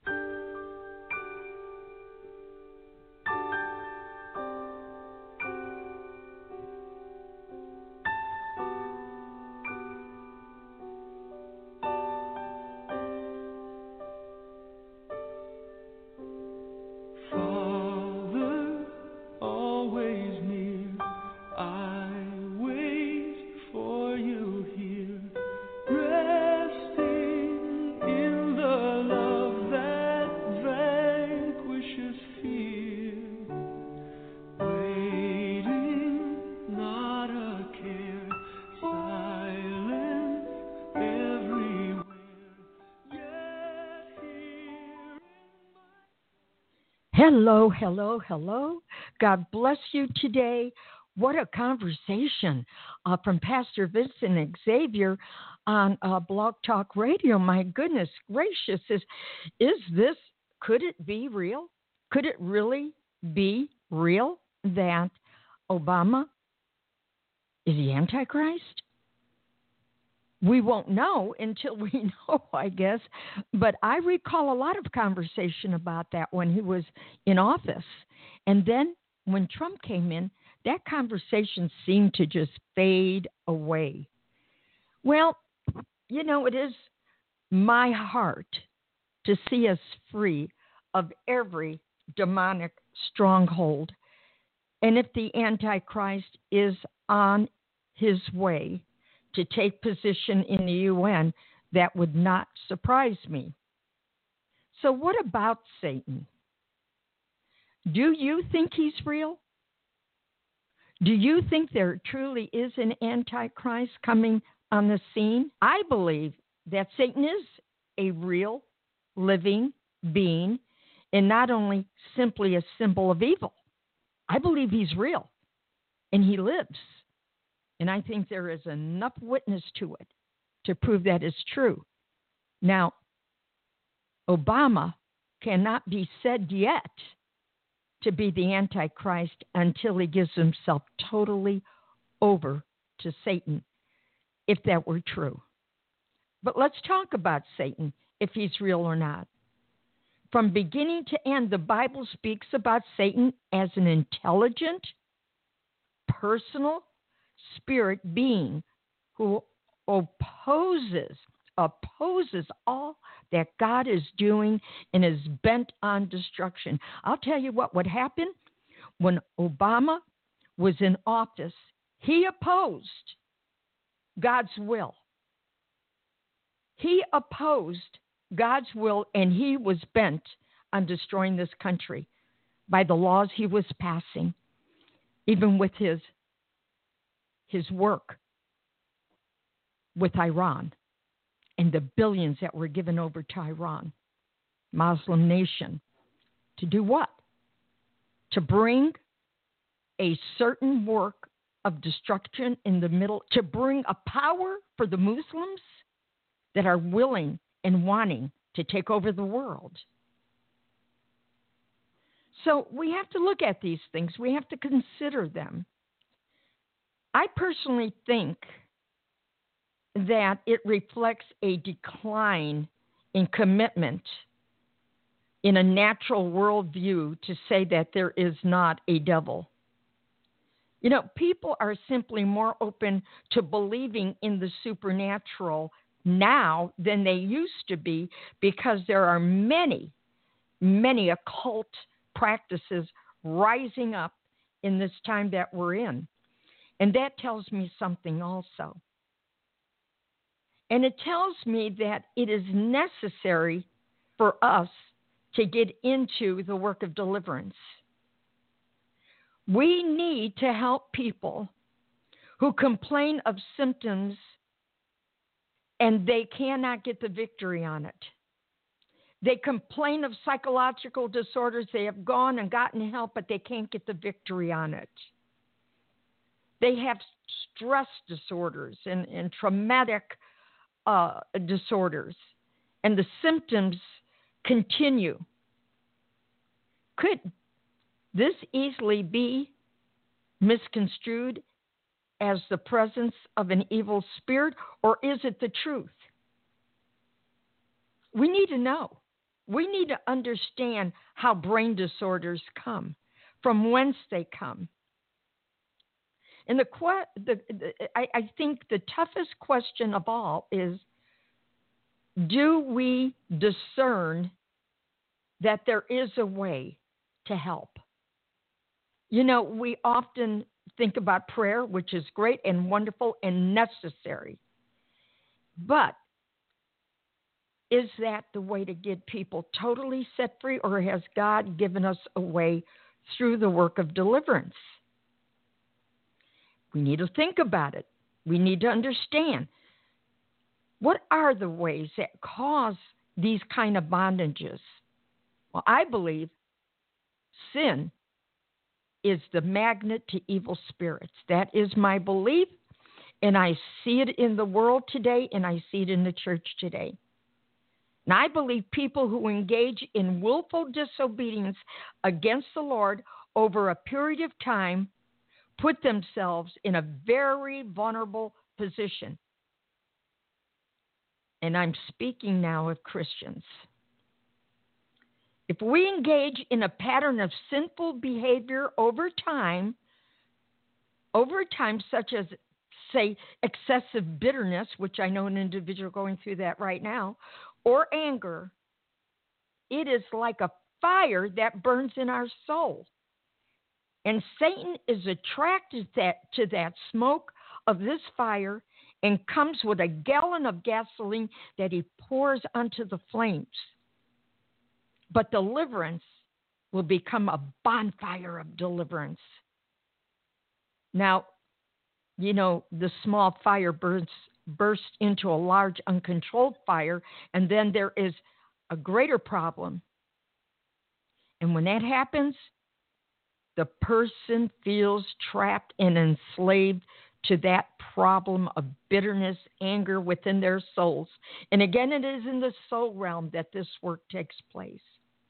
Hello, hello, hello. God bless you today. What a conversation uh, from Pastor Vincent Xavier on uh, Blog Talk Radio. My goodness gracious, is, is this, could it be real? Could it really be real that Obama is the Antichrist? We won't know until we know, I guess. But I recall a lot of conversation about that when he was in office. And then when Trump came in, that conversation seemed to just fade away. Well, you know, it is my heart to see us free of every demonic stronghold. And if the Antichrist is on his way to take position in the U N, that would not surprise me. So what about Satan? Do you think he's real? Do you think there truly is an Antichrist coming on the scene? I believe that Satan is a real, living being, and not only simply a symbol of evil. I believe he's real, and he lives. And I think there is enough witness to it to prove that is true. Now, Obama cannot be said yet to be the Antichrist until he gives himself totally over to Satan, if that were true. But let's talk about Satan, if he's real or not. From beginning to end, the Bible speaks about Satan as an intelligent, personal, spirit being who opposes, opposes all that God is doing and is bent on destruction. I'll tell you what would happen when Obama was in office. He opposed God's will. He opposed God's will, and he was bent on destroying this country by the laws he was passing, even with his his work with Iran and the billions that were given over to Iran, Muslim nation, to do what? To bring a certain work of destruction in the middle, to bring a power for the Muslims that are willing and wanting to take over the world. So we have to look at these things. We have to consider them. I personally think that it reflects a decline in commitment in a natural worldview to say that there is not a devil. You know, people are simply more open to believing in the supernatural now than they used to be, because there are many, many occult practices rising up in this time that we're in. And that tells me something also. And it tells me that it is necessary for us to get into the work of deliverance. We need to help people who complain of symptoms and they cannot get the victory on it. They complain of psychological disorders. They have gone and gotten help, but they can't get the victory on it. They have stress disorders and, and traumatic uh, disorders, and the symptoms continue. Could this easily be misconstrued as the presence of an evil spirit, or is it the truth? We need to know. We need to understand how brain disorders come, from whence they come. And the, the, the I, I think the toughest question of all is, do we discern that there is a way to help? You know, we often think about prayer, which is great and wonderful and necessary. But is that the way to get people totally set free, or has God given us a way through the work of deliverance? We need to think about it. We need to understand, what are the ways that cause these kind of bondages? Well, I believe sin is the magnet to evil spirits. That is my belief, and I see it in the world today, and I see it in the church today. And I believe people who engage in willful disobedience against the Lord over a period of time put themselves in a very vulnerable position. And I'm speaking now of Christians. If we engage in a pattern of sinful behavior over time, over time, such as, say, excessive bitterness, which I know an individual going through that right now, or anger, it is like a fire that burns in our soul. And Satan is attracted that, to that smoke of this fire and comes with a gallon of gasoline that he pours onto the flames. But deliverance will become a bonfire of deliverance. Now, you know, the small fire burns, bursts into a large uncontrolled fire, and then there is a greater problem. And when that happens, the person feels trapped and enslaved to that problem of bitterness, anger within their souls. And again, it is in the soul realm that this work takes place.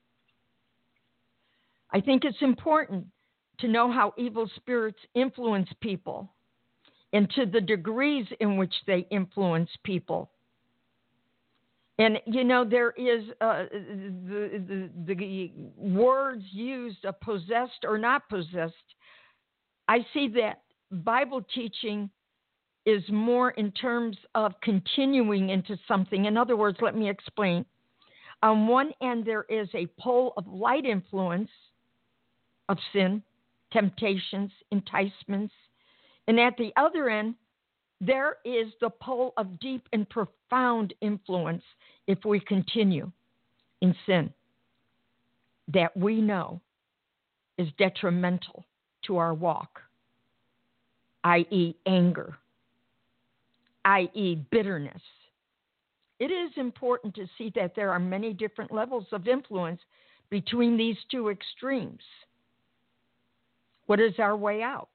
I think it's important to know how evil spirits influence people and to the degrees in which they influence people. And, you know, there is uh, the, the, the words used of possessed or not possessed. I see that Bible teaching is more in terms of continuing into something. In other words, let me explain. On one end, there is a pole of light influence of sin, temptations, enticements. And at the other end, there is the pole of deep and profound influence if we continue in sin that we know is detrimental to our walk, that is anger, that is bitterness. It is important to see that there are many different levels of influence between these two extremes. What is our way out?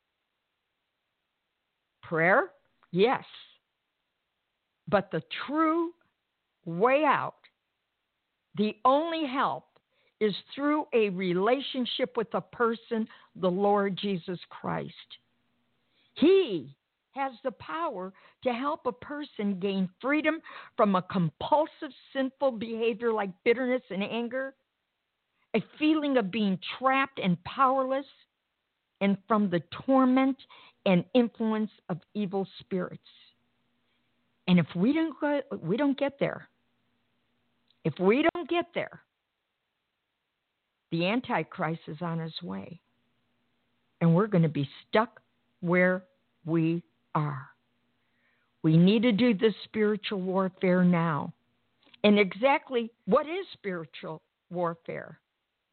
Prayer? Yes. But the true way out, the only help, is through a relationship with a person, the Lord Jesus Christ. He has the power to help a person gain freedom from a compulsive, sinful behavior like bitterness and anger, a feeling of being trapped and powerless, and from the torment and influence of evil spirits. And if we don't go, we don't get there, if we don't get there, the Antichrist is on his way. And we're going to be stuck where we are. We need to do this spiritual warfare now. And exactly what is spiritual warfare?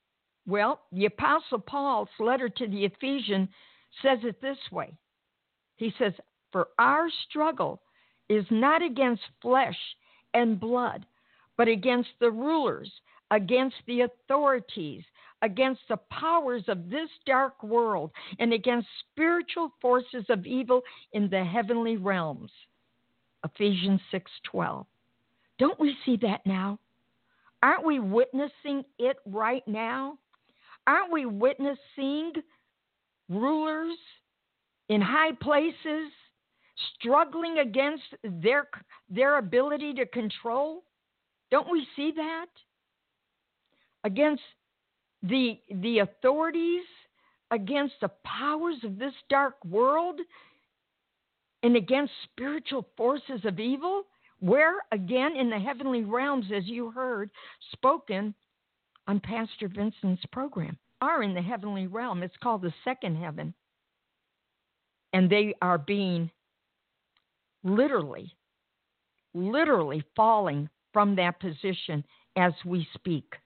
Well, the Apostle Paul's letter to the Ephesians says it this way. He says, for our struggle is not against flesh and blood, but against the rulers, against the authorities, against the powers of this dark world, and against spiritual forces of evil in the heavenly realms. Ephesians six twelve. Don't we see that now? Aren't we witnessing it right now? Aren't we witnessing rulers in high places struggling against their, their ability to control? Don't we see that? Against the, the authorities, against the powers of this dark world, and against spiritual forces of evil? Where, again, in the heavenly realms, as you heard, spoken on Pastor Vincent's program, are in the heavenly realm. It's called the second heaven. And they are being literally, literally falling from that position as we speak.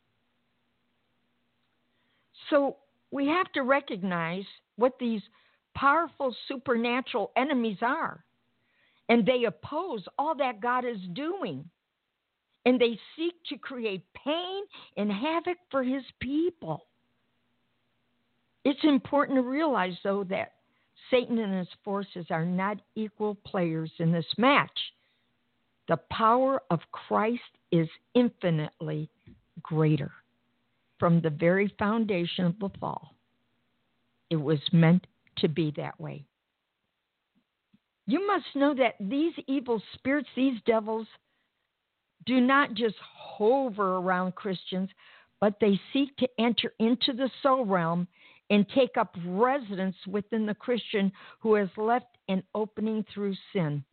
So we have to recognize what these powerful supernatural enemies are. And they oppose all that God is doing. And they seek to create pain and havoc for his people. It's important to realize, though, that Satan and his forces are not equal players in this match. The power of Christ is infinitely greater. From the very foundation of the fall, it was meant to be that way. You must know that these evil spirits, these devils, do not just hover around Christians, but they seek to enter into the soul realm and take up residence within the Christian who has left an opening through sin.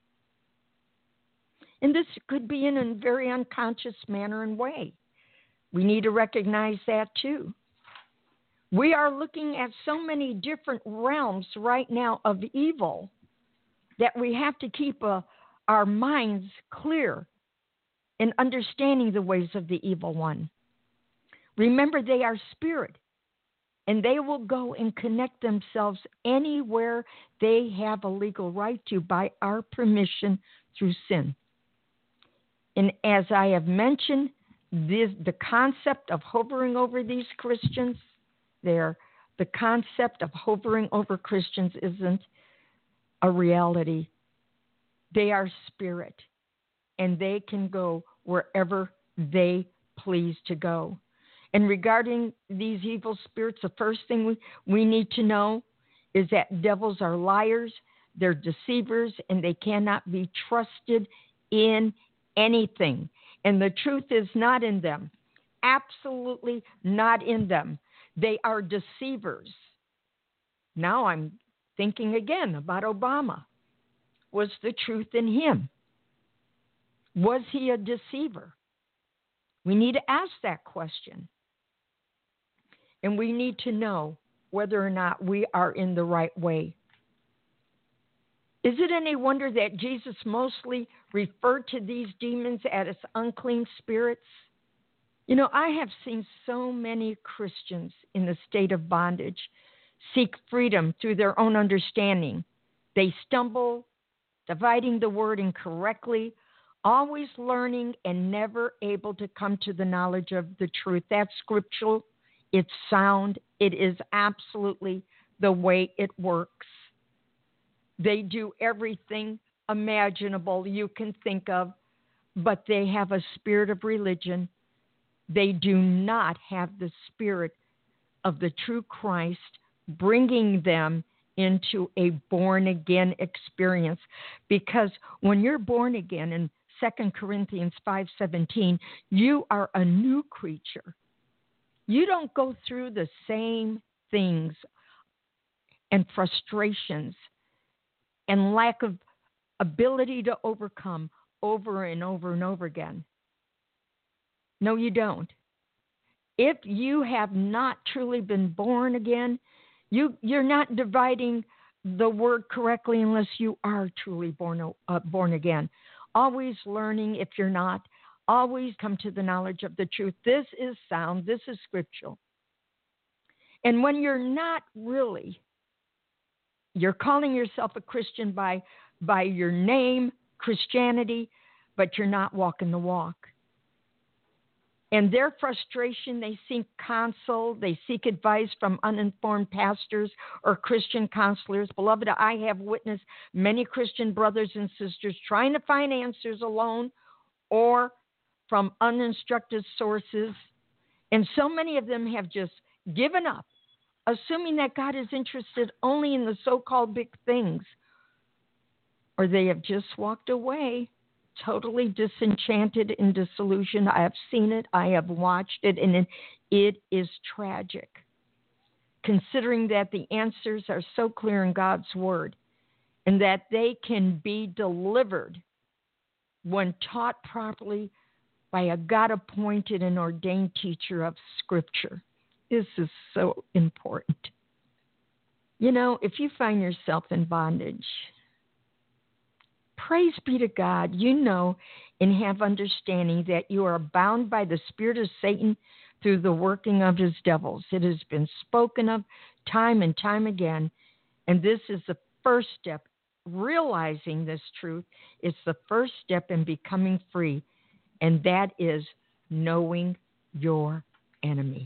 And this could be in a very unconscious manner and way. We need to recognize that too. We are looking at so many different realms right now of evil that we have to keep uh, our minds clear in understanding the ways of the evil one. Remember, they are spirit, and they will go and connect themselves anywhere they have a legal right to by our permission through sin. And as I have mentioned, this, the concept of hovering over these Christians, there, the concept of hovering over Christians isn't a reality. They are spirit, and they can go wherever they please to go. And regarding these evil spirits, the first thing we, we need to know is that devils are liars, they're deceivers, and they cannot be trusted in anything. And the truth is not in them. Absolutely not in them. They are deceivers. Now I'm thinking again about Obama. Was the truth in him? Was he a deceiver? We need to ask that question. And we need to know whether or not we are in the right way. Is it any wonder that Jesus mostly referred to these demons as unclean spirits? You know, I have seen so many Christians in the state of bondage seek freedom through their own understanding. They stumble, dividing the word incorrectly, always learning and never able to come to the knowledge of the truth. That's scriptural. It's sound. It is absolutely the way it works. They do everything imaginable you can think of, but they have a spirit of religion. They do not have the spirit of the true Christ bringing them into a born-again experience. Because when you're born again, in Second Corinthians five seventeen, you are a new creature. You don't go through the same things and frustrations and lack of ability to overcome over and over and over again. No, you don't. If you have not truly been born again, you, you're not dividing the word correctly unless you are truly born, uh, born again. Always learning, if you're not, always come to the knowledge of the truth. This is sound. This is scriptural. And when you're not really, you're calling yourself a Christian by, by your name, Christianity, but you're not walking the walk. And their frustration, they seek counsel, they seek advice from uninformed pastors or Christian counselors. Beloved, I have witnessed many Christian brothers and sisters trying to find answers alone or from uninstructed sources. And so many of them have just given up, assuming that God is interested only in the so-called big things, or they have just walked away totally disenchanted and disillusioned. I have seen it. I have watched it, and it is tragic, considering that the answers are so clear in God's word and that they can be delivered when taught properly by a God-appointed and ordained teacher of Scripture. This is so important. You know, if you find yourself in bondage, praise be to God, you know and have understanding that you are bound by the spirit of Satan through the working of his devils. It has been spoken of time and time again, and this is the first step. Realizing this truth is the first step in becoming free, and that is knowing your enemy.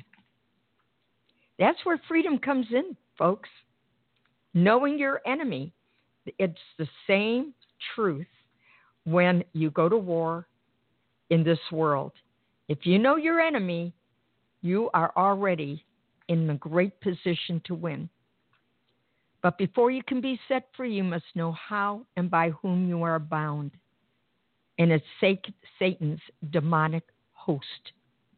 That's where freedom comes in, folks. Knowing your enemy. It's the same truth when you go to war in this world. If you know your enemy, you are already in a great position to win. But before you can be set free, you must know how and by whom you are bound. And it's Satan's demonic host.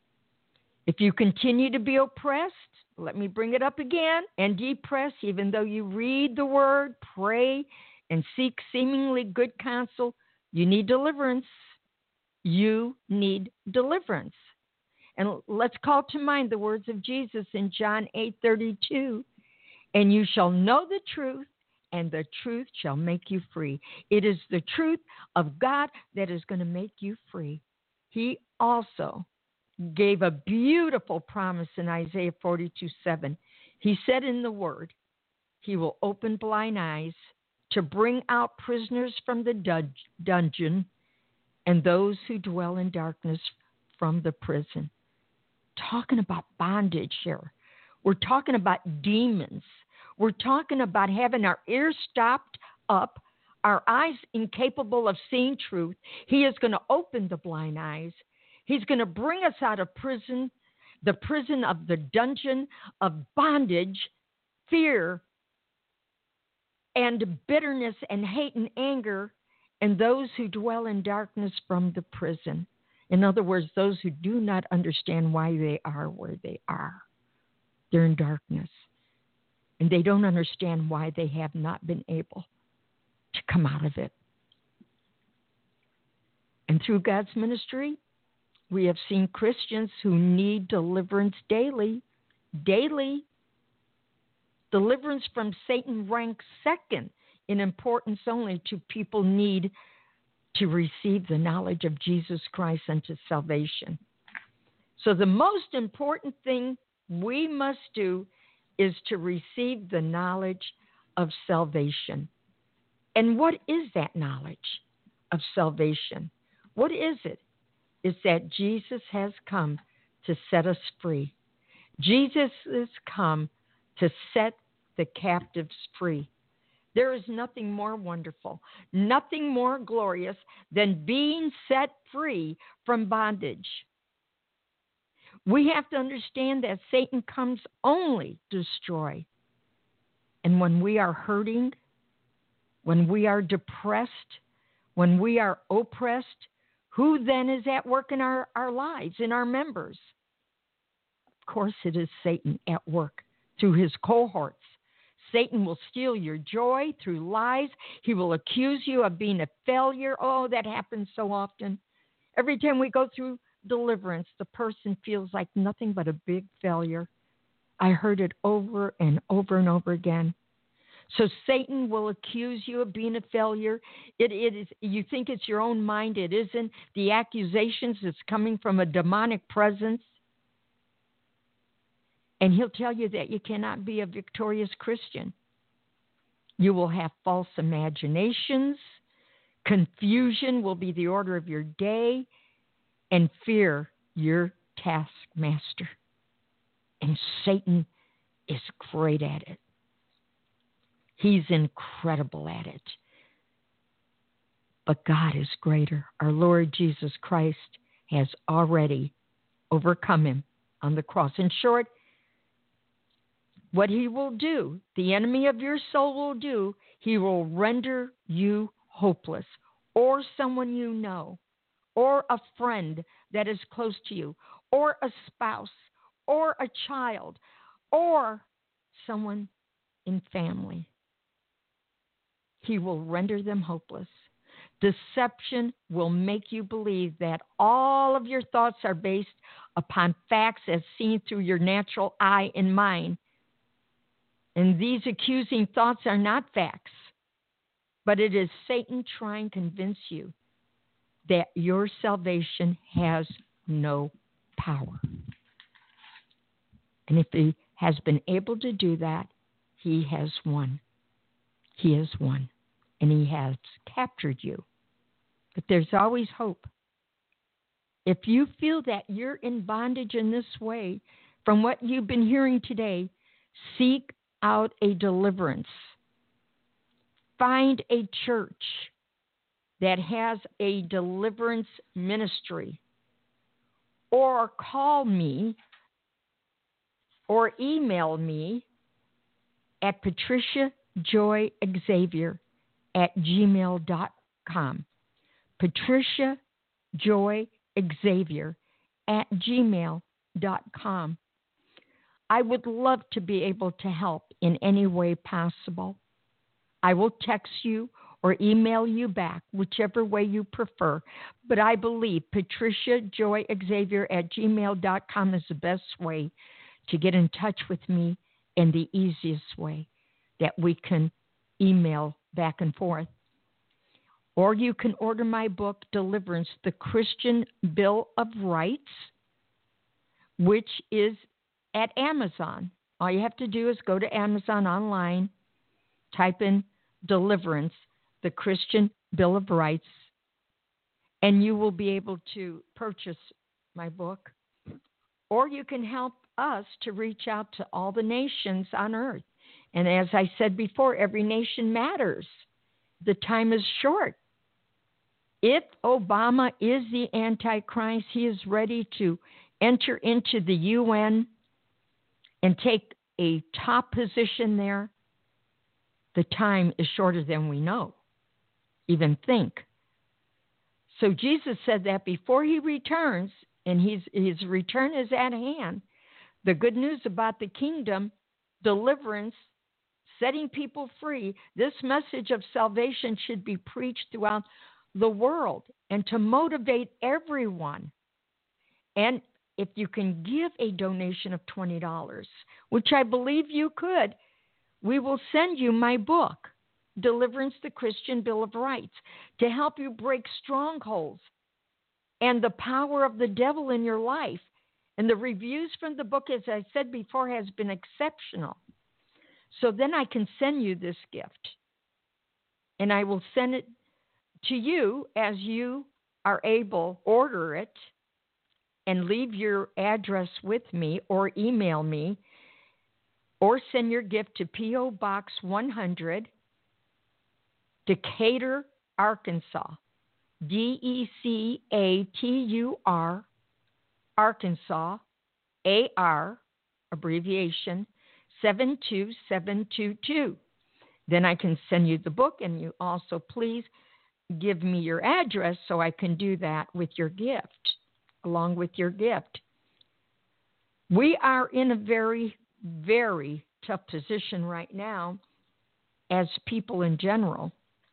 If you continue to be oppressed, let me bring it up again, and depressed, even though you read the word, pray, and seek seemingly good counsel, you need deliverance. You need deliverance. And let's call to mind the words of Jesus in John eight thirty-two. And you shall know the truth, and the truth shall make you free. It is the truth of God that is going to make you free. He also gave a beautiful promise in Isaiah forty-two seven. He said in the word, he will open blind eyes to bring out prisoners from the dun- dungeon and those who dwell in darkness from the prison. Talking about bondage here. We're talking about demons. We're talking about having our ears stopped up, our eyes incapable of seeing truth. He is going to open the blind eyes. He's going to bring us out of prison, the prison of the dungeon of bondage, fear, and bitterness and hate and anger, and those who dwell in darkness from the prison. In other words, those who do not understand why they are where they are. They're in darkness, and they don't understand why they have not been able to come out of it. And through God's ministry, we have seen Christians who need deliverance daily, daily. Deliverance from Satan ranks second in importance only to people need to receive the knowledge of Jesus Christ unto salvation. So the most important thing we must do is to receive the knowledge of salvation. And what is that knowledge of salvation? What is it? It's that Jesus has come to set us free. Jesus has come to set the captives free. There is nothing more wonderful, nothing more glorious than being set free from bondage. We have to understand that Satan comes only to destroy. And when we are hurting, when we are depressed, when we are oppressed, who then is at work in our, our lives, in our members? Of course, it is Satan at work through his cohorts. Satan will steal your joy through lies. He will accuse you of being a failure. Oh, that happens so often. Every time we go through deliverance, the person feels like nothing but a big failure. I heard it over and over and over again. So Satan will accuse you of being a failure. It, it is, you think it's your own mind. It isn't. The accusations is coming from a demonic presence. And he'll tell you that you cannot be a victorious Christian. You will have false imaginations. Confusion will be the order of your day. And fear your taskmaster. And Satan is great at it. He's incredible at it. But God is greater. Our Lord Jesus Christ has already overcome him on the cross. In short, what he will do, the enemy of your soul will do, he will render you hopeless, or someone you know, or a friend that is close to you, or a spouse, or a child, or someone in family. He will render them hopeless. Deception will make you believe that all of your thoughts are based upon facts as seen through your natural eye and mind. And these accusing thoughts are not facts, but it is Satan trying to convince you that your salvation has no power. And if he has been able to do that, he has won. He has won. And he has captured you. But there's always hope. If you feel that you're in bondage in this way, from what you've been hearing today, seek out a deliverance. Find a church that has a deliverance ministry. Or call me or email me at Patricia Joy Xavier at gmail dot com. Patricia Joy Xavier at gmail dot com. I would love to be able to help in any way possible. I will text you or email you back, whichever way you prefer. But I believe Patricia Joy Xavier at gmail dot com is the best way to get in touch with me, and the easiest way that we can email back and forth. Or you can order my book, Deliverance, the Christian Bill of Rights, which is at Amazon. All you have to do is go to Amazon online, type in Deliverance, the Christian Bill of Rights, and you will be able to purchase my book. Or you can help us to reach out to all the nations on earth. And as I said before, every nation matters. The time is short. If Obama is the Antichrist, he is ready to enter into the U N and take a top position there. The time is shorter than we know, even think. So Jesus said that before he returns, and his, his return is at hand, the good news about the kingdom, deliverance, setting people free, this message of salvation should be preached throughout the world and to motivate everyone. And if you can give a donation of twenty dollars, which I believe you could, we will send you my book, Deliverance, the Christian Bill of Rights, to help you break strongholds and the power of the devil in your life. And the reviews from the book, as I said before, has been exceptional. So then I can send you this gift. And I will send it to you as you are able. Order it and leave your address with me, or email me, or send your gift to P O Box one hundred, Decatur, Arkansas, D E C A T U R, Arkansas, A R, abbreviation, seven two seven two two. Then I can send you the book, and you also please give me your address so I can do that with your gift, along with your gift. We are in a very, very tough position right now as people in general.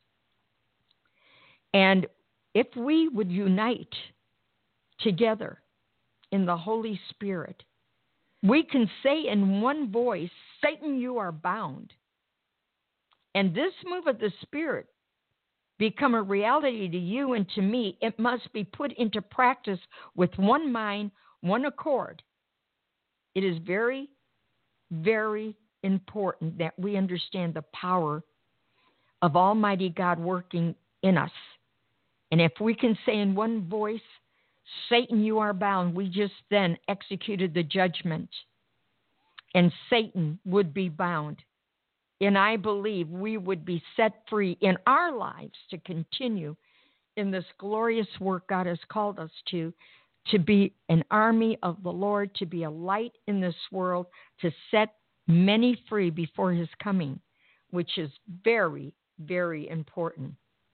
And if we would unite together in the Holy Spirit, we can say in one voice, Satan, you are bound. and this move of the Spirit become a reality to you and to me, it must be put into practice with one mind, one accord. It is very, very important that we understand the power of Almighty God working in us. And if we can say in one voice, Satan, you are bound, we just then executed the judgment, and Satan would be bound. And I believe we would be set free in our lives to continue in this glorious work God has called us to, to be an army of the Lord, to be a light in this world, to set many free before his coming, which is very, very important.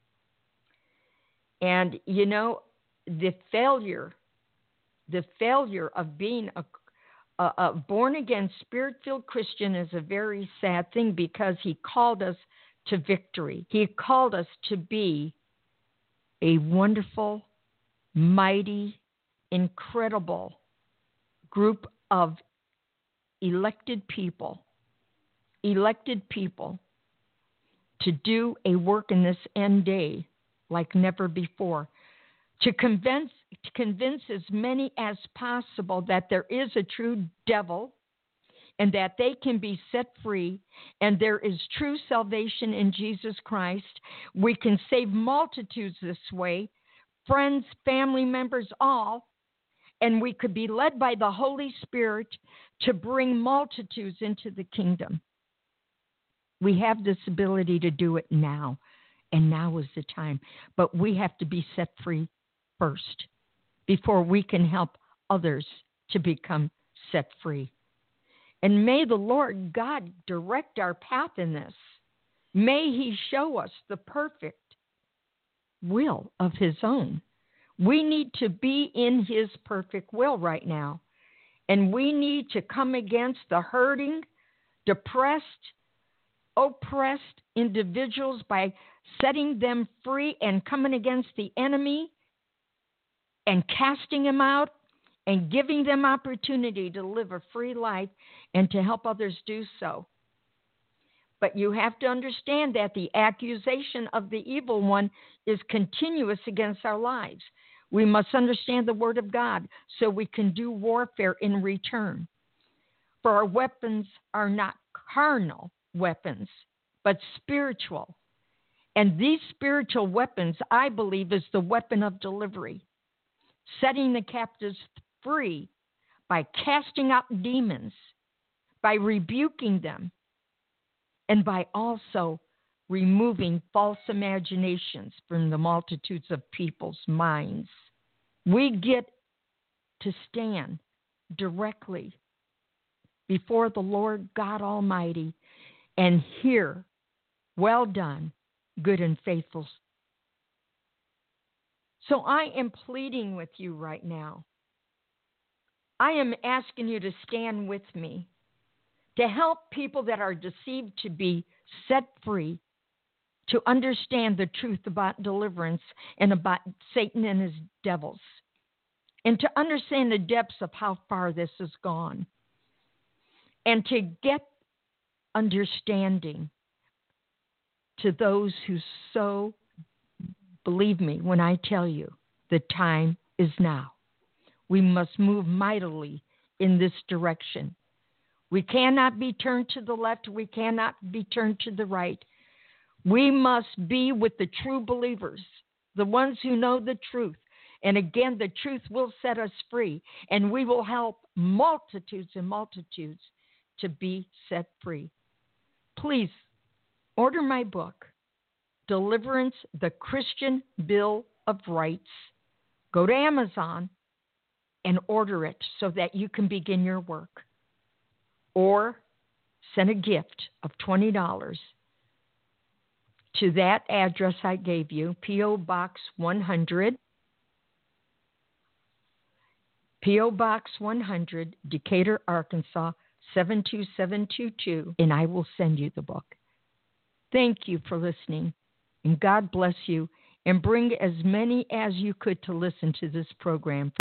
And, you know, the failure, the failure of being a, a, a born-again, Spirit-filled Christian is a very sad thing, because he called us to victory. He called us to be a wonderful, mighty, incredible group of elected people, elected people to do a work in this end day like never before, to convince, to convince as many as possible that there is a true devil and that they can be set free, and there is true salvation in Jesus Christ. We can save multitudes this way, friends, family members, all, and we could be led by the Holy Spirit to bring multitudes into the kingdom. We have this ability to do it now, and now is the time. But we have to be set free first before we can help others to become set free. And may the Lord God direct our path in this. May he show us the perfect will of his own. We need to be in his perfect will right now. And we need to come against the hurting, depressed, oppressed individuals by setting them free and coming against the enemy and casting him out and giving them opportunity to live a free life and to help others do so. But you have to understand that the accusation of the evil one is continuous against our lives. We must understand the word of God so we can do warfare in return. For our weapons are not carnal weapons, but spiritual. And these spiritual weapons, I believe, is the weapon of delivery, setting the captives free by casting out demons, by rebuking them, and by also removing false imaginations from the multitudes of people's minds. We get to stand directly before the Lord God Almighty and hear, well done, good and faithful. So I am pleading with you right now. I am asking you to stand with me to help people that are deceived to be set free, to understand the truth about deliverance and about Satan and his devils, and to understand the depths of how far this has gone, and to get understanding to those who so believe me when I tell you the time is now. We must move mightily in this direction. We cannot be turned to the left. We cannot be turned to the right. We must be with the true believers, the ones who know the truth. And again, the truth will set us free, and we will help multitudes and multitudes to be set free. Please order my book, Deliverance, the Christian Bill of Rights. Go to Amazon and order it so that you can begin your work. Or send a gift of twenty dollars to that address I gave you, P O. Box one hundred, P O. Box one hundred, Decatur, Arkansas, seven two seven two two, and I will send you the book. Thank you for listening, and God bless you, and bring as many as you could to listen to this program.